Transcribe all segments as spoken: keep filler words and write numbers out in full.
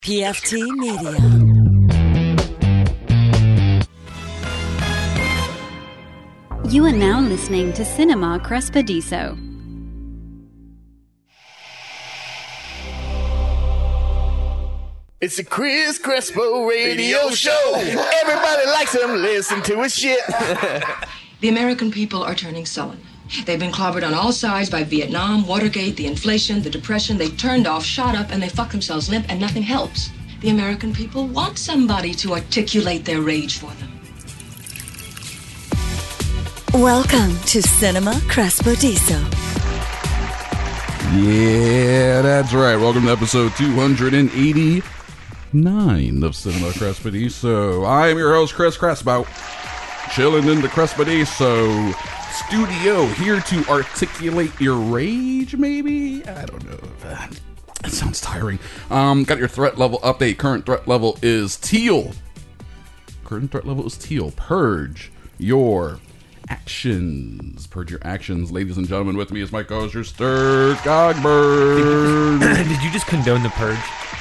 P F T Media. You are now listening to Cinema Crespediso. It's a Chris Crespo radio show. Everybody likes him. Listen to his shit. The American people are turning sullen. They've been clobbered on all sides by Vietnam, Watergate, the inflation, the depression. They've turned off, shot up, and they fuck themselves limp, and nothing helps. The American people want somebody to articulate their rage for them. Welcome to Cinema Crespediso. Yeah, that's right. Welcome to episode two eighty-nine of Cinema Crespediso. I'm your host, Chris Crespo, chilling in the Crespediso studio, here to articulate your rage, maybe? I don't know. That, that sounds tiring. Um, got your threat level update. Current threat level is teal. Current threat level is teal. Purge your actions. Purge your actions. Ladies and gentlemen, with me is my co-host, Sturt Gogberg. Did you just condone the purge?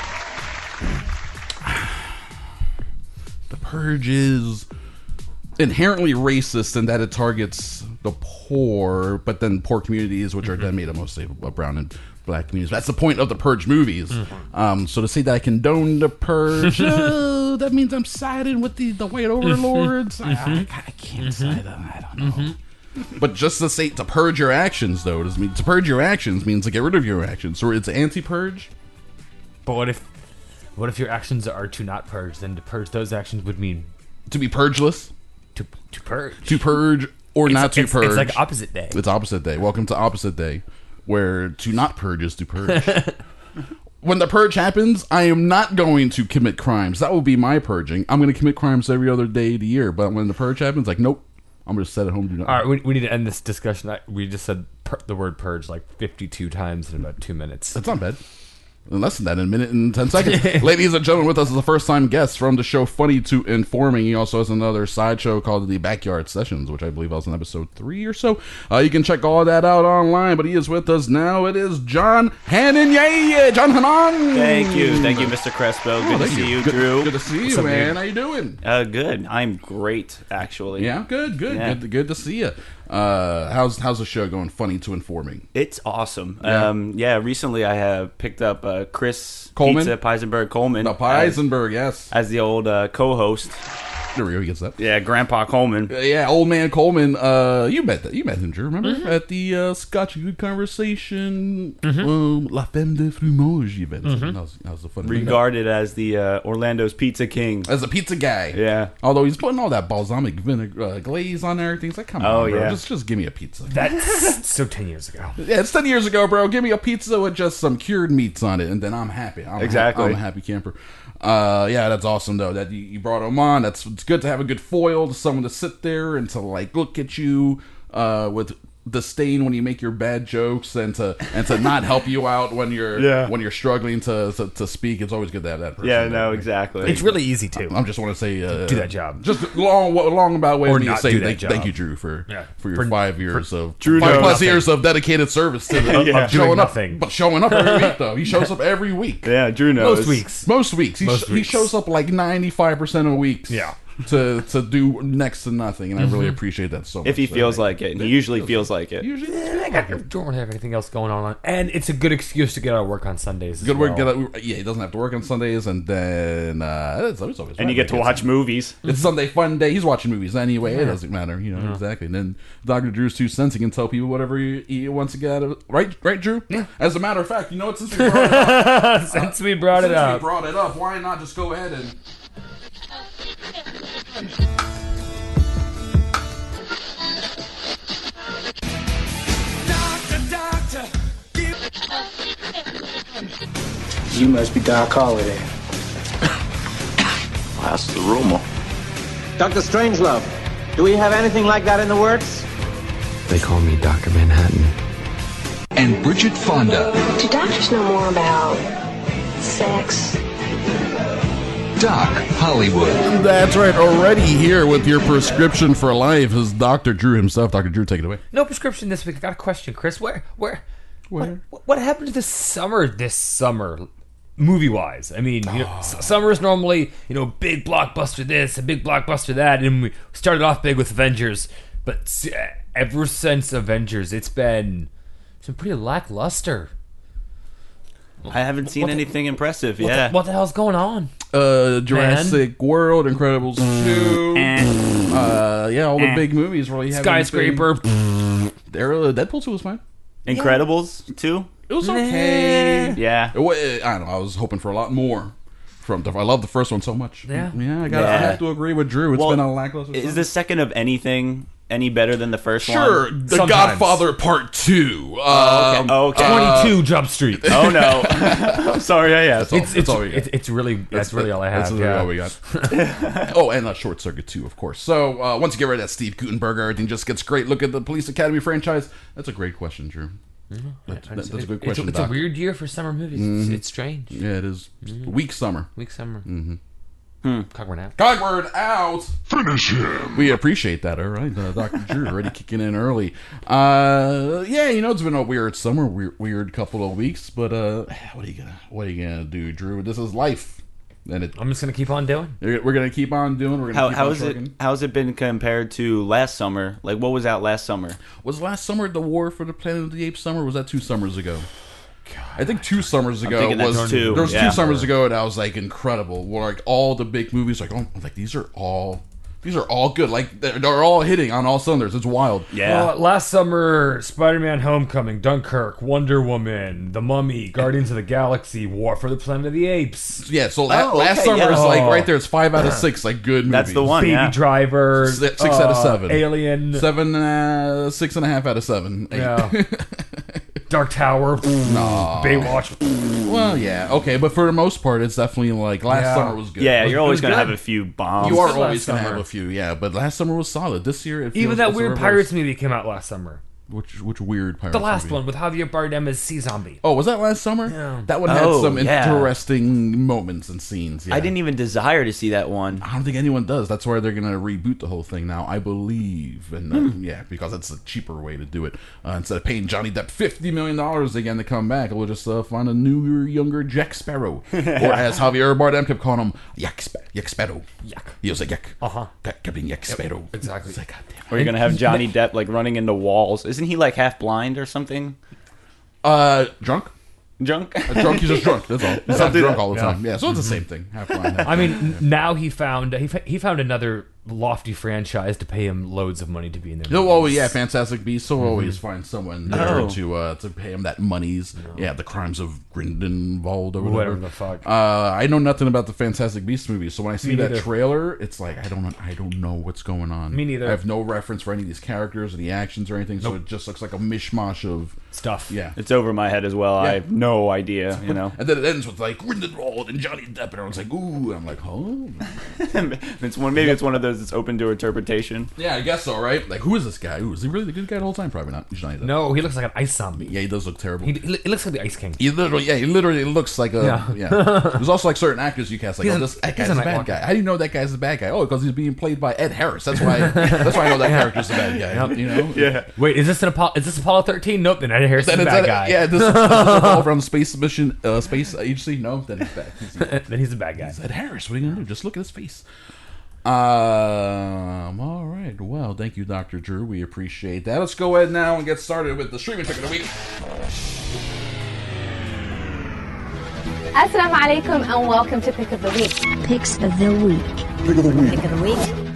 The purge is inherently racist in that it targets the poor, but then poor communities, which are then made up mostly of brown and black communities. That's the point of the purge movies. Mm-hmm. Um, so to say that I condone the purge, oh, that means I'm siding with the, the white overlords. Mm-hmm. I, I, I can't mm-hmm. side on that. I don't know. Mm-hmm. But just to say to purge your actions, though, does mean to purge your actions means to get rid of your actions. So it's anti-purge. But what if, what if your actions are to not purge? Then to purge those actions would mean to be purgeless. To to purge. To purge or it's, not to it's, purge. It's like opposite day. It's opposite day. Welcome to opposite day, where to not purge is to purge. When the purge happens, I am not going to commit crimes. That will be my purging. I'm going to commit crimes every other day of the year. But when the purge happens, like, nope, I'm going to sit at home and do nothing. All right, we, we need to end this discussion. We just said pur- the word purge like fifty-two times in about two minutes. That's not bad. Less than that, in a minute and ten seconds. Ladies and gentlemen, with us is a first-time guest from the show Funny to Informing. He also has another side show called The Backyard Sessions, which I believe was in episode three or so. Uh, you can check all that out online, but he is with us now. It is John Hannon. Yay! John Hannon! Thank you. Thank you, Mister Crespo. Good oh, to see you, you good, Drew. Good to see What's you, up, man. dude? How you doing? Uh, good. I'm great, actually. Yeah, good, good. Yeah. Good, good to see you. Uh, how's how's the show going? Funny to Informing. It's awesome. Yeah. Um, yeah. Recently, I have picked up uh, Chris Coleman? Pizza Peisenberg Coleman. No, Peisenberg, yes. As the old uh, co-host. There we go. He gets that. Yeah, Grandpa Coleman. Uh, yeah, old man Coleman. Uh, you met that. You met him, Drew. Remember mm-hmm. at the uh, Scotch Good Conversation, mm-hmm. um, La Femme de Fromage event. Mm-hmm. That was, that was a funny. Regarded thing. as the uh, Orlando's Pizza King. As a pizza guy. Yeah. Although he's putting all that balsamic vinegar uh, glaze on everything. It's like, come oh, on, bro. Yeah. Just, just give me a pizza. That's so ten years ago. Yeah, it's ten years ago, bro. Give me a pizza with just some cured meats on it, and then I'm happy. I'm exactly. Ha- I'm a happy camper. Uh, yeah, that's awesome though that you, you brought him on. That's it's good to have a good foil, to someone to sit there and to like look at you uh, with disdain when you make your bad jokes, and to and to not help you out when you're yeah. when you're struggling to, to to speak. It's always good to have that person. Yeah, no, there. exactly. It's really easy to. I just want to say uh, do that job. Just long, long about way or for me to not say do thank, that thank job. you, Drew, for yeah. for your for, five years for, of Drew five plus nothing. years of dedicated service to the yeah. of showing up, nothing. but showing up every week though. He shows up every week. Yeah, Drew knows. Most weeks. Most weeks. He, Most sh- weeks. he shows up like ninety-five percent of weeks. Yeah. To to do next to nothing, and I really appreciate that so much. If he so, feels like, like it, and he usually feels like it. Usually, I got, don't have anything else going on, and it's a good excuse to get out of work on Sundays. As good work. well. Get out, yeah, he doesn't have to work on Sundays, and then uh, it's always, always and you get to watch movies. It's Sunday fun day. He's watching movies anyway. Yeah. It doesn't matter, you know, Yeah. exactly. And then Doctor Drew's two cents. He can tell people whatever he, he wants to get out of it. Right, right, Drew? Yeah. As a matter of fact, you know what? Since we brought it up, since we brought uh, it since up, we brought it up, why not just go ahead and. You must be Doc Holliday. That's the rumor. Doctor Strangelove, do we have anything like that in the works? They call me Doctor Manhattan. And Bridget Fonda. Do doctors know more about sex? Doc Hollywood. That's right. Already here with your prescription for life is Doctor Drew himself. Doctor Drew, take it away. No prescription this week. I got a question, Chris. Where, where, where, what, what happened to the summer this summer? movie wise. I mean, you know, Oh. s- summer is normally, you know, big blockbuster this, a big blockbuster that, and we started off big with Avengers, but s- ever since Avengers, it's been it's been pretty lackluster. I haven't seen What the- anything impressive. What Yeah. the, what the hell's going on? Uh, Jurassic World, Incredibles two. Eh. Uh, yeah, all the Eh. big movies really haven't Skyscraper. been- There, uh, Deadpool two was fine. Incredibles too. It was okay. Yeah. It wa- I don't know. I was hoping for a lot more from. The, I love the first one so much. Yeah. yeah. I got. I Yeah. have to agree with Drew. It's Well, been a lackluster. Is summer. the second of anything any better than the first Sure, one? The Sometimes. Godfather Part Two. Oh, Um, okay. Oh, okay. twenty-two Jump Street. Oh no. I'm sorry. I asked. all- It's that's it's, all we got. it's it's really that's really all I have. That's really yeah. all we got. Oh, and uh, Short Circuit two, of course. So uh, once you get rid of that Steve Gutenberg, everything just gets great. Look at the Police Academy franchise. That's a great question, Drew. That- that- It's, that's a good it's- question. It's, a Doc. weird year for summer movies. Mhm. It's, it's strange. Yeah, it is. Weak summer. Week summer. Mm-hmm. Hmm. Cogward out. Cogward out. Finish him. We appreciate that. All right, uh, Doctor Drew already kicking in early. Uh, yeah, you know it's been a weird summer, weird, weird couple of weeks. But uh, what are you gonna, what are you gonna do, Drew? This is life, and it. I'm just gonna keep on doing. We're gonna keep on doing. We're gonna How keep how on is it? trucking. How's it been compared to last summer? Like, what was out last summer? Was last summer the War for the Planet of the Apes summer? Or was that two summers ago? I think two summers ago thinking that's was two, there was yeah. two summers ago that was like incredible. Where like all the big movies, like oh, like these are all these are all good. Like they're, they're all hitting on all cylinders. It's wild. Yeah. Uh, last summer, Spider-Man: Homecoming, Dunkirk, Wonder Woman, The Mummy, Guardians of the Galaxy, War for the Planet of the Apes, Yeah. So la- Oh, last okay, summer yeah. is like Oh. right there. It's five out of six. Like good movies. That's the one. Baby yeah. Driver, Six- six out of uh, seven. Alien, Seven, uh, six and a half out of seven. Eight. yeah, Dark Tower, Nah. Baywatch. Well, yeah, okay, but for the most part, it's definitely like last Yeah. summer was good. Yeah, It was- you're it always was gonna good. have a few bombs. You are Last always gonna summer. have a few, yeah. But last summer was solid. This year, it feels Even that it's the weird reverse. Pirates movie came out last summer. Which which weird Pirates? The last movie? one with Javier Bardem as Sea Zombie. Oh, was that last summer? Yeah. That one had Oh, some yeah. interesting moments and scenes. Yeah. I didn't even desire to see that one. I don't think anyone does. That's why they're gonna reboot the whole thing now, I believe. And uh, Hmm. yeah, because that's a cheaper way to do it. Uh, instead of paying Johnny Depp fifty million dollars again to come back, we'll just uh, find a newer, younger Jack Sparrow, or as Javier Bardem kept calling him, Yak, Sp- Yak Sparrow. Yuck. He was like Yak. Uh-huh. Captain Yak Sparrow. exactly. It's like, God damn it. Or you're gonna have Johnny Depp like running into walls. Isn't he like half blind or something? Uh, drunk. Drunk? A drunk. He's just drunk. That's all. He's not Something- drunk all the yeah. time. Yeah. So it's the same thing. Half blind. half I mean, n now he found he, fa- he found another lofty franchise to pay him loads of money to be in there. He'll always, yeah, Fantastic Beasts. He'll always find someone there Oh. to uh, to pay him that monies. Yeah, the crimes of Grindelwald or whatever. Whatever the fuck. Uh, I know nothing about the Fantastic Beasts movies, so when I see Me that neither. trailer, it's like I don't I don't know what's going on. Me neither. I have no reference for any of these characters or the actions or anything, so it just looks like a mishmash of Stuff. yeah. It's over my head as well. I have no idea, you know. And then it ends with like Grindelwald and Johnny Depp, and everyone's like, "Ooh!" And I'm like, "Oh, It's one maybe it's one of those that's open to interpretation. yeah, I guess so, right?" Like, who is this guy? Ooh, is he really the good guy the whole time? Probably not. He's Johnny Depp. No, he looks like an ice zombie. Yeah, he does look terrible. He, he looks like the Ice King. He literally, yeah, he literally looks like a, yeah. Yeah. There's also like certain actors you cast, like, He's oh, an- this that he's guy's a a bad Nightwalker. guy. How do you know that guy's a bad guy? Oh, because he's being played by Ed Harris. That's why. That's why I know that character's the bad guy. You know? Yeah. Wait, is this an Apollo? Is this Apollo thirteen? Nope. Then Ed Harris is Then the it's bad a- guy. Yeah, this, this is all from space mission, uh, space agency. No, then he's bad. He's, then he's the bad guy. Ed Harris. What are you gonna do? Just look at his face. Um. All right. Well, thank you, Doctor Drew. We appreciate that. Let's go ahead now and get started with the streaming pick of the week. Assalamu alaikum and welcome to Pick of the Week. Picks of the week. Pick of the week. Pick of the week.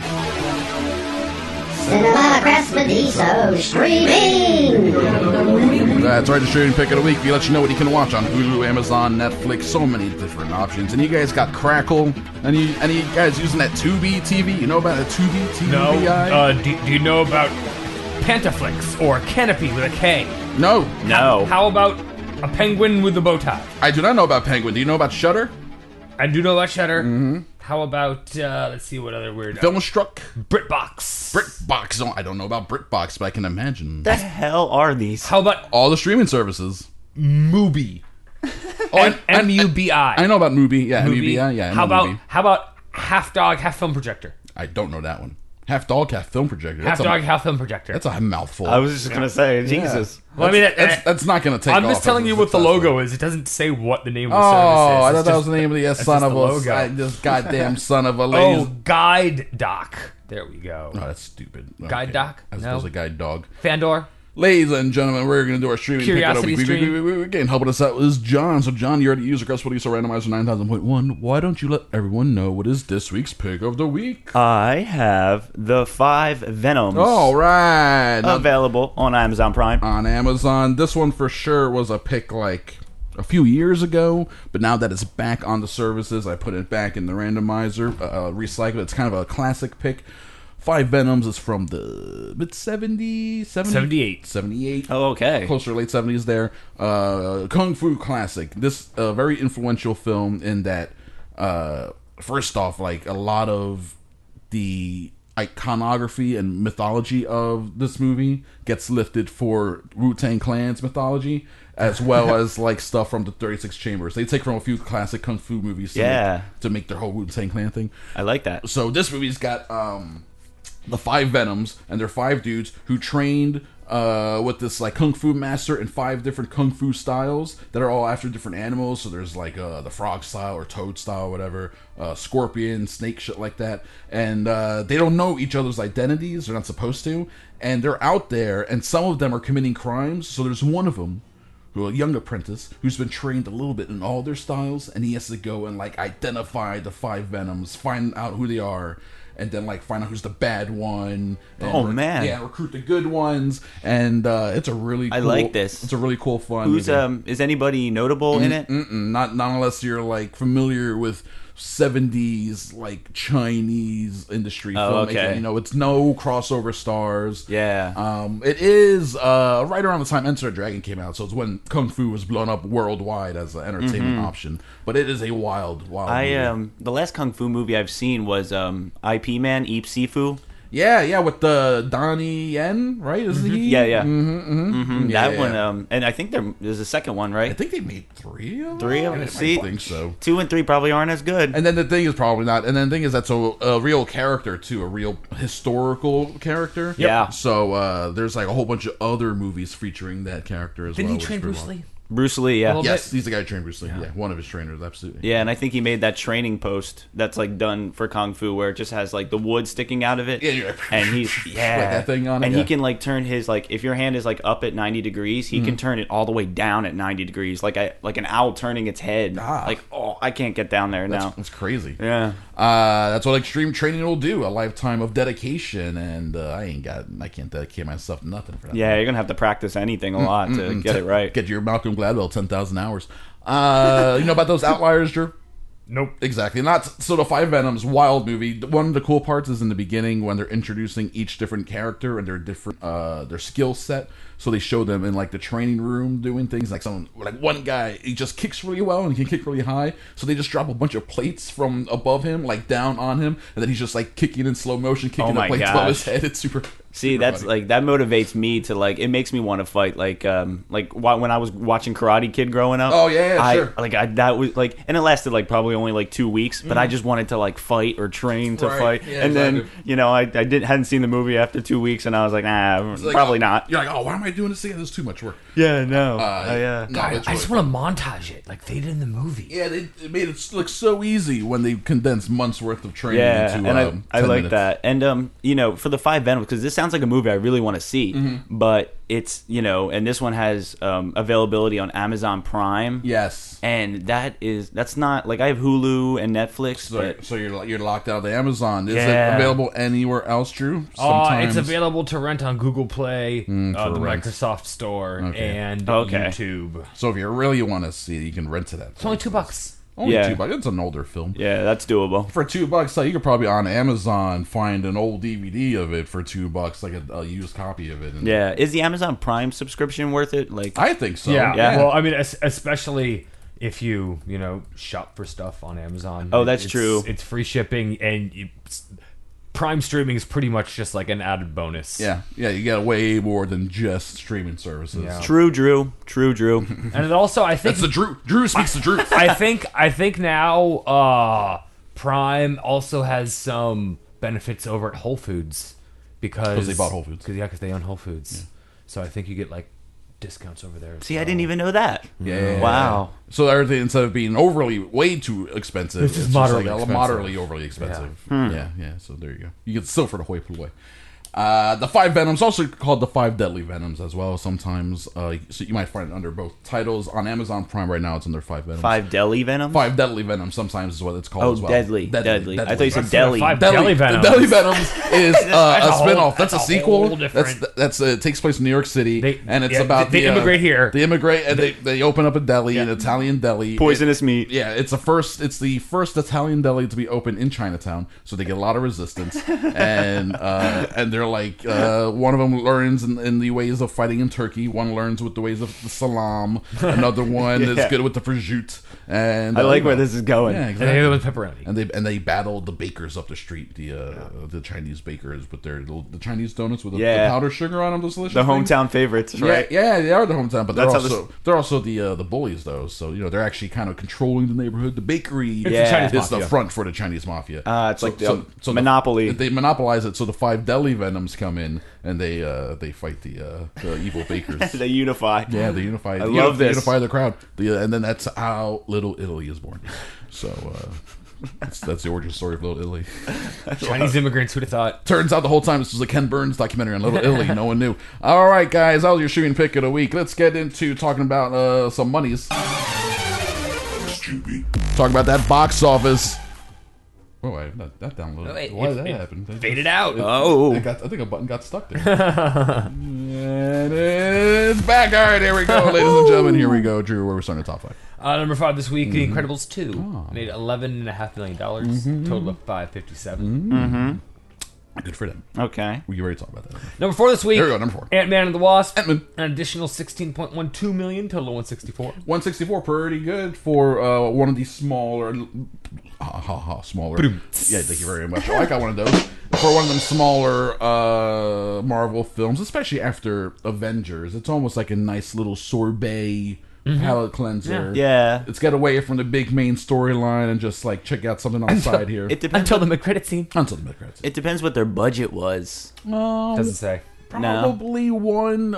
Cinema Crespediso streaming. That's right, the streaming pick of the week. We let you know what you can watch on Hulu, Amazon, Netflix, so many different options. And you guys got Crackle. Any any of you guys using that Tubi T V? You know about a Tubi T V? No. Uh, do, do you know about Pantaflix or Canopy with a K? No. No. How about a penguin with a bow tie? I do not know about Penguin. Do you know about Shudder? I do know about Shudder. Mm-hmm. How about, uh, let's see what other weird... Filmstruck? BritBox. BritBox. Oh, I don't know about BritBox, but I can imagine. The hell are these? How about all the streaming services? Mubi. Oh, M- M U B I. I know about Mubi. Yeah, M U Mubi. B I. Yeah, I know How about Mubi. how about half dog, half film projector? I don't know that one. Half dog, half film projector. Half That's dog, a, half film projector. That's a mouthful. I was just gonna say, Yeah. Jesus. Well, I mean, that's, that- that's, that's not going to take I'm off just telling as you a what the successful. logo is. It doesn't say what the name of Oh, the service is. I It's thought that just- was the name of the that's son just of the a logo. I, this goddamn son of a Oh, lazy. Guide Doc. There we go. Oh, that's stupid. Guide Doc? As No. opposed to guide dog. Fandor. Ladies and gentlemen, we're going to do our streaming Curiosity pick of the week. stream. We- we- we- we- Again, helping us out is John. So, John, you're the user Crest Producer Randomizer nine thousand point one. Why don't you let everyone know what is this week's pick of the week? I have the five Venoms. All right. Now, Available on Amazon Prime. on Amazon. This one for sure was a pick like a few years ago, but now that it's back on the services, I put it back in the randomizer, uh, recycle it. It's kind of a classic pick. Five Venoms is from the mid seventies, seventy-eight. seventy-eight. Oh, okay. Closer to late seventies there. Uh, Kung Fu classic. This uh, very influential film in that, uh, first off, like a lot of the iconography and mythology of this movie gets lifted for Wu-Tang Clan's mythology, as well as like stuff from the thirty-six Chambers. They take from a few classic kung fu movies to, Yeah. make, to make their whole Wu-Tang Clan thing. I like that. So this movie's got um, the five Venoms, and they're five dudes who trained uh, with this like kung fu master in five different kung fu styles that are all after different animals. So there's like uh, the frog style or toad style, whatever, uh, scorpion, snake, shit like that. And uh, they don't know each other's identities. They're not supposed to. And they're out there, and some of them are committing crimes. So there's one of them, who a young apprentice who's been trained a little bit in all their styles, and he has to go and like identify the five Venoms, find out who they are, and then like find out who's the bad one. And Oh, rec- man. yeah, recruit the good ones, and uh, it's a really I cool, like this. It's a really cool fun. Who's movie. um? Is anybody notable in it? Mm-mm, not not unless you're like familiar with seventies like Chinese industry Oh, filmmaking. okay. You know, it's no crossover stars. Yeah. Um, it is uh, right around the time Enter the Dragon came out, so it's when Kung Fu was blown up worldwide as an entertainment Mhm. option. But it is a wild, wild. I movie. um the last kung fu movie I've seen was um I P Man Eep Sifu. Yeah, yeah, with the Donnie Yen, right? Isn't he? Yeah, yeah. Mm-hmm, mm-hmm. Mhm, Yeah, that yeah. one, um, and I think there, there's a second one, right? I think they made three of them. Three of them. I See, think so. Two and three probably aren't as good. And then the thing is probably not. And then the thing is that's a, a real character too, a real historical character. Yeah. So uh, there's like a whole bunch of other movies featuring that character as Didn't well. he train which is Bruce pretty Lee? Bruce Lee, yeah. little Yes, bit? he's the guy who trained Bruce Lee. Yeah. one of his trainers, absolutely. Yeah, and I think he made that training post that's like done for kung fu, where it just has like the wood sticking out of it. Yeah, you're like, and he's yeah, like that thing on it, and yeah. he can like turn his like if your hand is like up at ninety degrees, he can turn it all the way down at ninety degrees, like a like an owl turning its head. Ah. Like oh, I can't get down there That's, now. that's crazy. Yeah. Uh, that's what extreme training will do. A lifetime of dedication, and uh, I ain't got. I can't dedicate myself to nothing for that. Yeah, you're gonna have to practice anything a lot to Mm-mm. get it right. Get your Malcolm Gladwell ten thousand hours. Uh, you know about those outliers, Drew? Nope. Exactly. Not so the Five Venoms wild movie. One of the cool parts is in the beginning when they're introducing each different character and their different uh their skill set. So they show them in like the training room doing things like someone like one guy he just kicks really well and he can kick really high. So they just drop a bunch of plates from above him like down on him and then he's just like kicking in slow motion, kicking Oh the my plates above his gosh. head. It's super. See, super that's funny. like that motivates me to like. It makes me want to fight. Like, um, like wh- when I was watching Karate Kid growing up. Oh, yeah, yeah, I, sure. Like I that was like, and it lasted like probably only like two weeks. But I just wanted to like fight or train to Right, fight. yeah, and then exactly. you know I I didn't hadn't seen the movie after two weeks, and I was like, nah, It's like, probably oh, not. You're like, oh, why am I doing this again? This is too much work. Yeah, no. Uh, I, uh, no, God, it's I really just want to montage it like they did in the movie. Yeah, they, they made it look so easy when they condensed months worth of training Yeah, into and um, I, I ten like minutes. that. And um, you know, for the five Venoms, because this sounds like a movie I really want to see, Mm-hmm. but it's you know, and this one has um, availability on Amazon Prime. Yes. And that is that's not like I have Hulu and Netflix, So, but so you're you're locked out of the Amazon. Is Yeah. it available anywhere else, Drew? Uh, it's available to rent on Google Play, Mm, uh, for the rent. Microsoft Store, Okay. and Okay. YouTube. So if you really want to see it, you can rent it at. It's only two bucks. Only Yeah. two bucks. It's an older film. yeah, that's doable. For two bucks, so you could probably on Amazon find an old D V D of it for two bucks, like a, a used copy of it. And Yeah, is the Amazon Prime subscription worth it? Like, I think so. yeah, Yeah. Well, I mean, es- especially if you you know shop for stuff on Amazon. Oh, that's It's- true. It's free shipping, and you, Prime streaming is pretty much just like an added bonus. yeah, yeah. You get way more than just streaming services. Yeah. true, Drew, true, Drew. And it also, I think That's the Drew. Drew speaks the truth. I think I think now uh, Prime also has some benefits over at Whole Foods because they bought Whole Foods. Cause, yeah, because they own Whole Foods. Yeah. So I think you get like discounts over there. See, well. I didn't even know that. Yeah. Wow. So everything, instead of being overly way too expensive, it's just it's moderately, just like expensive. moderately overly expensive. Yeah. Hmm. yeah, yeah. So there you go. You get still for the hoi polloi. Uh, the five venoms, also called the five deadly venoms as well. Sometimes, uh, so you might find it under both titles on Amazon Prime right now. It's under five venoms. Five deadly venoms. Five deadly venoms. Sometimes is what it's called. Oh, as well. deadly, deadly, deadly. deadly. I thought you said deli. Five Deli, deli venoms. The Deli Venoms is uh, a, a whole- spinoff. That's, that's a a sequel. whole That's different- that's uh, it takes place in New York City, They- and it's yeah, about they the, uh, immigrate here. They immigrate and they, they open up a deli, an Italian deli. Poisonous It- meat. Yeah, it's the first. It's the first Italian deli to be open in Chinatown. So they get a lot of resistance, and uh, and they're like uh, one of them learns in, in the ways of fighting in Turkey. One learns with the ways of the salam. Another one Yeah. is good with the prosciutto. And I uh, like you where know. this is going. Yeah, And exactly. the other one's pepperoni. And they and they battle the bakers up the street, the uh, the Chinese bakers with their little, the Chinese donuts with the, Yeah. the powdered sugar on them. Those delicious The things. hometown favorites, right? Yeah, yeah, they are the hometown, but they're That's how also they're also the uh, the bullies though. So you know they're actually kind of controlling the neighborhood. The bakery It's the Chinese is the mafia. front for the Chinese mafia. Uh, it's So- like the so- so the- monopoly. they monopolize it. So the five deli venoms come in and they uh, they fight the uh, the evil bakers. They unify. Yeah, they unify. I they love unify, this. Unify the crowd. The, and then that's how Little Italy is born. So uh, that's, that's the origin story of Little Italy. Chinese immigrants, who'd have thought? Turns out the whole time this was a Ken Burns documentary on Little Italy. No one knew. All right, guys, that was your shooting pick of the week. Let's get into talking about uh, some monies. Talk about that box office. Oh, I that, that downloaded. Oh, it- Why did it- that it happen? They faded just- out. it- Oh. it got, I think a button got stuck there. And it's back. All right, here we go, ladies and gentlemen. Here we go, Drew. Where we're starting the top five. Uh, number five this week, Mm-hmm. The Incredibles two Oh. made eleven and a half million dollars, total of five fifty seven. Mm-hmm. Good for them. Okay. We already talked about that. Number four this week, There we go, number four. Ant Man and the Wasp, Ant-Man. an additional sixteen point one two million, total of one sixty four. one sixty-four, pretty good for uh, one of these smaller, ha ha ha, smaller. Yeah, thank you very much. Oh, I got one of those for one of them smaller uh, Marvel films, especially after Avengers. It's almost like a nice little sorbet palate cleanser. Yeah. It's get away from the big main storyline and just like check out something on the side here. It depends. Until the mid-credit scene. Until the mid-credits. It depends what their budget was. Um, Doesn't say. Probably one.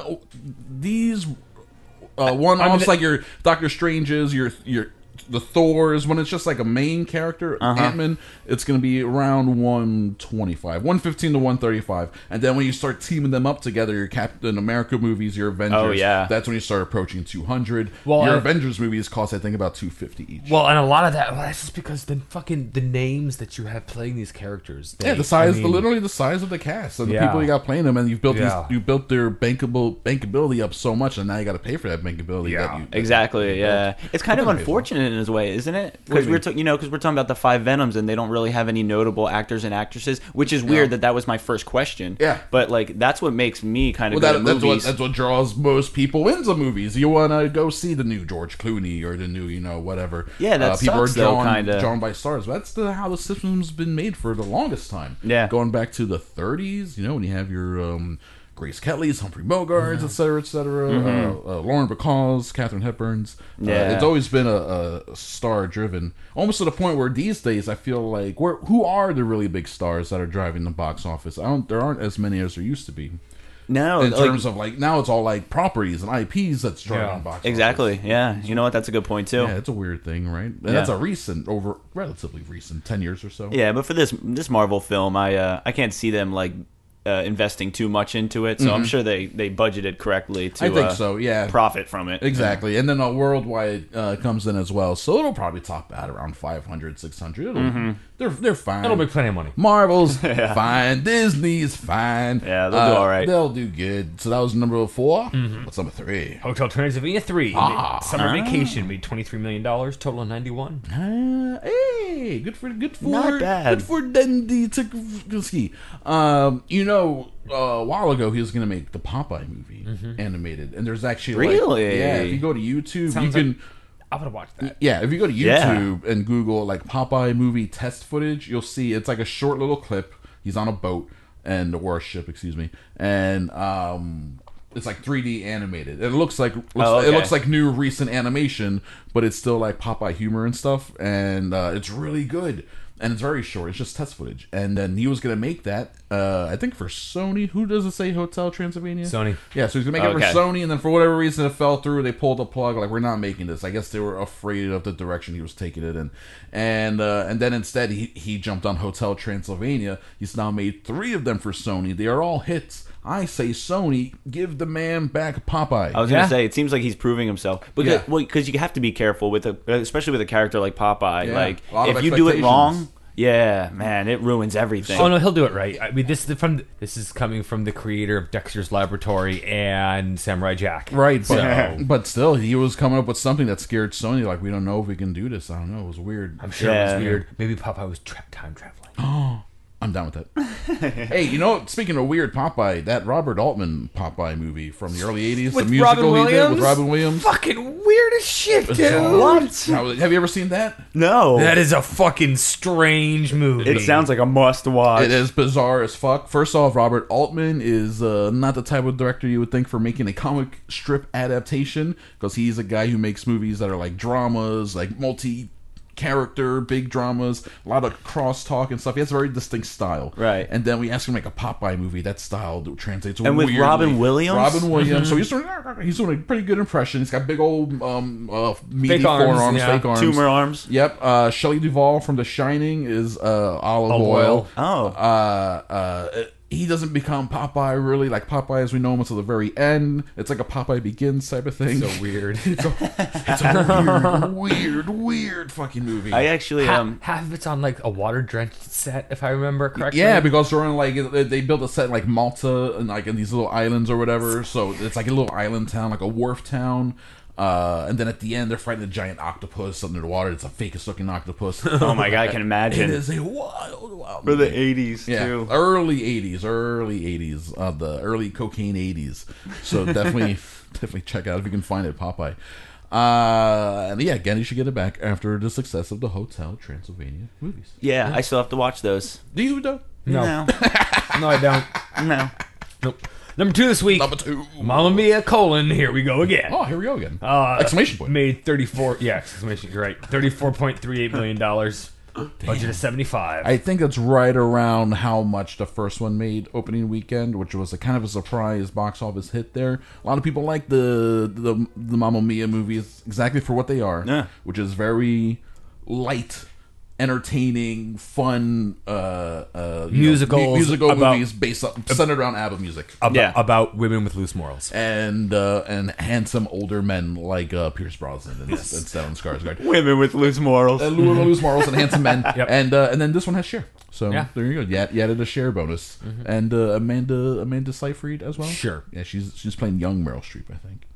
These uh, one I mean, almost the- like your Doctor Strange's, your your the Thors. When it's just like a main character, Uh-huh. Ant-Man, it's going to be around one twenty-five, one fifteen to one thirty-five, and then when you start teaming them up together, your Captain America movies, your Avengers. Oh, yeah. That's when you start approaching two hundred. Well, your I- Avengers movies cost, I think, about two fifty each. Well, and a lot of that, well, that's just because the fucking the names that you have playing these characters. They, Yeah, the size, I the mean, literally the size of the cast and the Yeah. people you got playing them, and you've built Yeah. these, you built their bankable bankability up so much, and now you got to pay for that bankability. Yeah. that you, that Exactly. you Yeah. built. It's kind of Something to pay for. unfortunate in his way, isn't it? What do Because you we're mean? ta- you know because we're talking about the five Venoms and they don't really have any notable actors and actresses, which is weird that that was my first question. Yeah. But like that's what makes me kind of Well, go that, to that's what movies. that's what draws most people into movies. You want to go see the new George Clooney or the new, you know, whatever. Yeah, that uh, people sucks, are though, drawn, kinda. drawn by stars. That's the how the system's been made for the longest time. Yeah. going back to the thirties. You know, when you have your um, Grace Kelly's, Humphrey Bogart's, et cetera, et cetera. Mm-hmm. Uh, uh, Lauren Bacall's, Katharine Hepburn's. Uh, Yeah. it's always been a, a star driven, almost to the point where these days I feel like where who are the really big stars that are driving the box office? I don't. There aren't as many as there used to be. no, In like- terms of like now, it's all like properties and I Ps that's driving Yeah. the box. exactly. office. Yeah. You know what? That's a good point too. Yeah, it's a weird thing, right? And Yeah. that's a recent, over relatively recent, ten years or so. Yeah, but for this this Marvel film, I uh, I can't see them like uh, investing too much into it, so I'm sure they, they budgeted correctly to I think uh, so. Yeah, profit from it. exactly. And then a worldwide uh, comes in as well, so it'll probably top out around five hundred, six hundred. It'll, They're they're fine. That'll make plenty of money. Marvel's fine. Disney's fine. Yeah, they'll do all right. They'll do good. So that was number 4 What's number three? Hotel Transylvania three, Ah. Summer Ah. Vacation made twenty three million dollars, total of ninety one. Uh, hey, good for good for Not bad. good for Dendy Tukuski. Um, you know, uh, a while ago he was going to make the Popeye movie animated, and there's actually like- Really? yeah. If you go to YouTube, Sounds you like- can. I would have watched that. Yeah, if you go to Yeah. YouTube and Google like Popeye movie test footage, you'll see it's like a short little clip. He's on a boat and or a ship, excuse me, and um, it's like three D animated. It looks like looks, Oh, okay. it looks like new recent animation, but it's still like Popeye humor and stuff, and uh, it's really good. and it's very short. It's just test footage. And then he was going to make that, uh, I think for Sony. Who does it say Hotel Transylvania? Sony. Yeah, so he's going to make Okay. it for Sony, and then for whatever reason it fell through. They pulled the plug, like, we're not making this. I guess they were afraid of the direction he was taking it in. And uh, and then instead he, he jumped on Hotel Transylvania. He's now made three of them for Sony. They are all hits. I say Sony, give the man back Popeye. I was Yeah. gonna say, it seems like he's proving himself, because Yeah. well, because you have to be careful with a, especially with a character like Popeye. Yeah. Like, A lot of if you do it expectations. wrong, yeah, man, it ruins everything. Oh no, he'll do it right. I mean, this is from this is coming from the creator of Dexter's Laboratory and Samurai Jack. Right, but, So- but still, he was coming up with something that scared Sony. Like, we don't know if we can do this. I don't know. It was weird. I'm sure it Yeah. was weird. Maybe Popeye was tra- time traveling. I'm down with that. Hey, you know, speaking of weird Popeye, that Robert Altman Popeye movie from the early eighties, With the musical Robin he did with Williams? Robin Williams. Fucking weird as shit, dude. What? Now, have you ever seen that? No, That is a fucking strange movie. it sounds like a must watch. It is bizarre as fuck. First off, Robert Altman is uh, not the type of director you would think for making a comic strip adaptation, because he's a guy who makes movies that are like dramas, like multi character, big dramas, a lot of crosstalk and stuff. He has a very distinct style. Right. And then we ask him to make a Popeye movie. That style translates And with weirdly. Robin Williams? Robin Williams. Mm-hmm. So he's doing, he's doing a pretty good impression. He's got big old um, uh, meaty Fake arms, forearms, yeah. fake arms. Tumor arms. Yep. Uh, Shelley Duvall from The Shining is uh, olive Olive oil. oil. Oh. Uh, uh, he doesn't become Popeye really like Popeye as we know him until the very end. It's like a Popeye Begins type of thing. So weird. it's a, it's a weird, weird, weird fucking movie. I actually Ha- um. half of it's on like a water drenched set, if I remember correctly. Yeah, because they're on like they built a set in like Malta and like in these little islands or whatever. So it's like a little island town, like a wharf town. Uh, and then at the end, they're fighting a giant octopus under the water. It's the fakest looking octopus. Oh my god, I can imagine. It is a wild, wild For the movie. eighties Yeah, too. early eighties, early eighties, uh, the early cocaine eighties. So definitely, definitely check out if you can find it, Popeye. Uh, and yeah, again, you should get it back after the success of the Hotel Transylvania movies. Yeah, I still have to watch those. Do you though? No. No, No, I don't. no. Nope. Number two this week. Number two. Mamma Mia, colon, here we go again. Oh, here we go again. Uh, Exclamation point. Made thirty-four, yeah, exclamation, you're right. thirty-four point three eight million dollars. Budget of seventy-five. I think that's right around how much the first one made opening weekend, which was a kind of a surprise box office hit there. A lot of people like the the, the Mamma Mia movies exactly for what they are, Yeah. which is very light, entertaining, fun uh, uh, you Musicals know, mu- musical about- movies based up, centered around ABBA music. About, Yeah. about women with loose morals. And uh, and handsome older men like uh, Pierce Brosnan and, yes. and Stellan Skarsgård. Women with loose morals. Uh, Lou- loose morals and handsome men. Yep. And uh, and then this one has Cher. So Yeah. there you go. You, add- you added a Cher bonus. And uh, Amanda Amanda Seyfried as well. Sure. Yeah, she's she's playing young Meryl Streep, I think.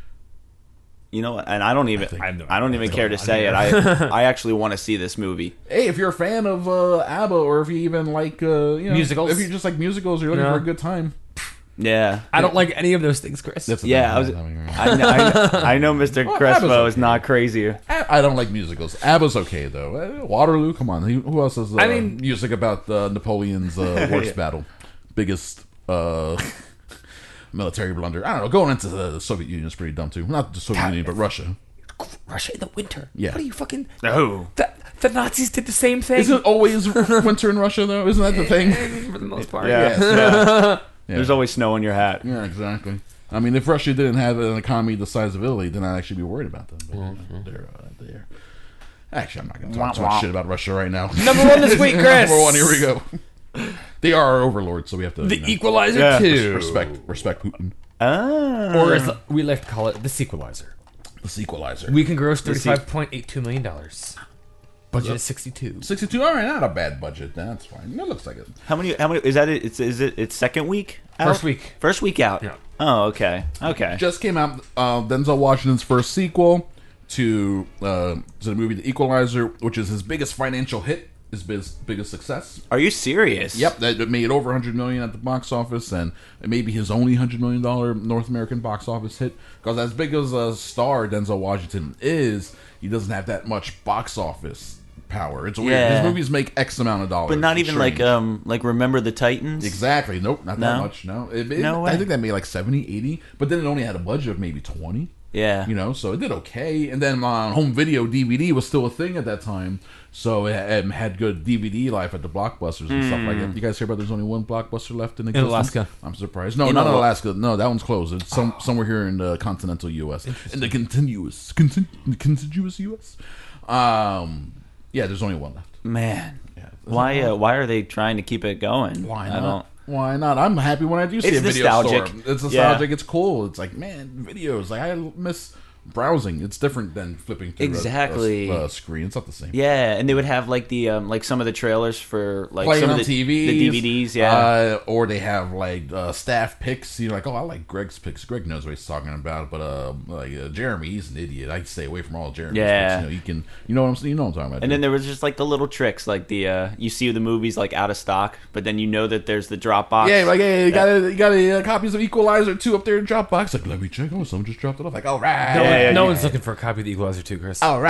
You know, and I don't even. think- I, I don't- don't even I care to don't say it. either. I I actually want to see this movie. Hey, if you're a fan of uh, ABBA, or if you even like uh, you know, Musicals? if you just like musicals, or you're looking Yeah. for a good time. Yeah. I don't like any of those things, Chris. That's the Yeah, thing. I was. mean, I know, I know, I know Mister Well, Crespo Abba's is not crazy. I I don't like musicals. ABBA's okay though. Uh, Waterloo, come on. Who who else has uh, I mean- music about uh, Napoleon's uh, worst battle, biggest uh, military blunder? I don't know. Going into the Soviet Union is pretty dumb too. Not the Soviet Union, but Russia. Russia in the winter. Yeah. What are you fucking... No. The, the Nazis did the same thing. Isn't it always winter in Russia though? Isn't that the thing? For the most part. Yeah. Yes, yeah. Yeah. There's always snow on your hat. Yeah, exactly. I mean, if Russia didn't have an economy the size of Italy, then I'd actually be worried about them. But, you know, they're, uh, they're... Actually, I'm not going to talk too much shit about Russia right now. Number one this week, Chris. Number one, here we go. They are our overlords, so we have to... The you know, Equalizer Yeah. two. Respect, respect Putin. Ah. Or as we like to call it, the Sequelizer. The Sequelizer. Weekend gross thirty-five point eight two million dollars. Budget is sixty-two. sixty-two, all right, not a bad budget. That's fine. That looks like it. How many? How many? Is that it? It's is it? It's second week. Out? First week. First week out. Yeah. Oh, okay. Okay. Just came out, uh, Denzel Washington's first sequel to, uh, to the movie The Equalizer, which is his biggest financial hit, his biggest, biggest success. Are you serious? Yep, that it made over one hundred million dollars at the box office, and it may be his only one hundred million dollars North American box office hit. Because as big as a star Denzel Washington is, he doesn't have that much box office power. It's weird. Yeah. His movies make X amount of dollars. But not It's even strange. like um like Remember the Titans. Exactly. Nope, not No? that much. No. It, it- No way. I think that made like seventy, eighty, but then it only had a budget of maybe twenty. Yeah. You know, so it did okay. And then on home video, D V D was still a thing at that time. So it had, had good D V D life at the Blockbusters and mm. stuff like that. You guys hear about there's only one Blockbuster left in existence? In Alaska. I'm surprised. No, in not Al- in Alaska. No, that one's closed. It's some, somewhere here in the continental U S In the continuous, contin- contiguous U S Um, yeah, there's only one left. Man. Yeah, why uh, Why are they trying to keep it going? Why I not? don't... Why not? I'm happy when I do see It's a video nostalgic. store. It's nostalgic. Yeah. It's cool. It's like, man, videos. Like I miss browsing. It's different than flipping through exactly. a, a, a screen. It's not the same. Yeah, and they would have like the um, like some of the trailers for like playing some on of the, T Vs, the D V Ds. Yeah, uh, or they have like uh, staff picks. You're like, oh, I like Greg's picks. Greg knows what he's talking about. But uh, like uh, Jeremy, he's an idiot. I stay away from all Jeremy's yeah. picks. You know, you can, you know what I'm saying. You know what I'm talking about. And dude. then there was just like the little tricks, like the uh, you see the movies like out of stock, but then you know that there's the Dropbox. Yeah, like hey, you got a, you got a, uh, copies of Equalizer two up there in Dropbox. Like, let me check. Oh, someone just dropped it off. Like, all right. No, Yeah, one, yeah, no yeah. one's looking for a copy of the Equalizer two, Chris. All right.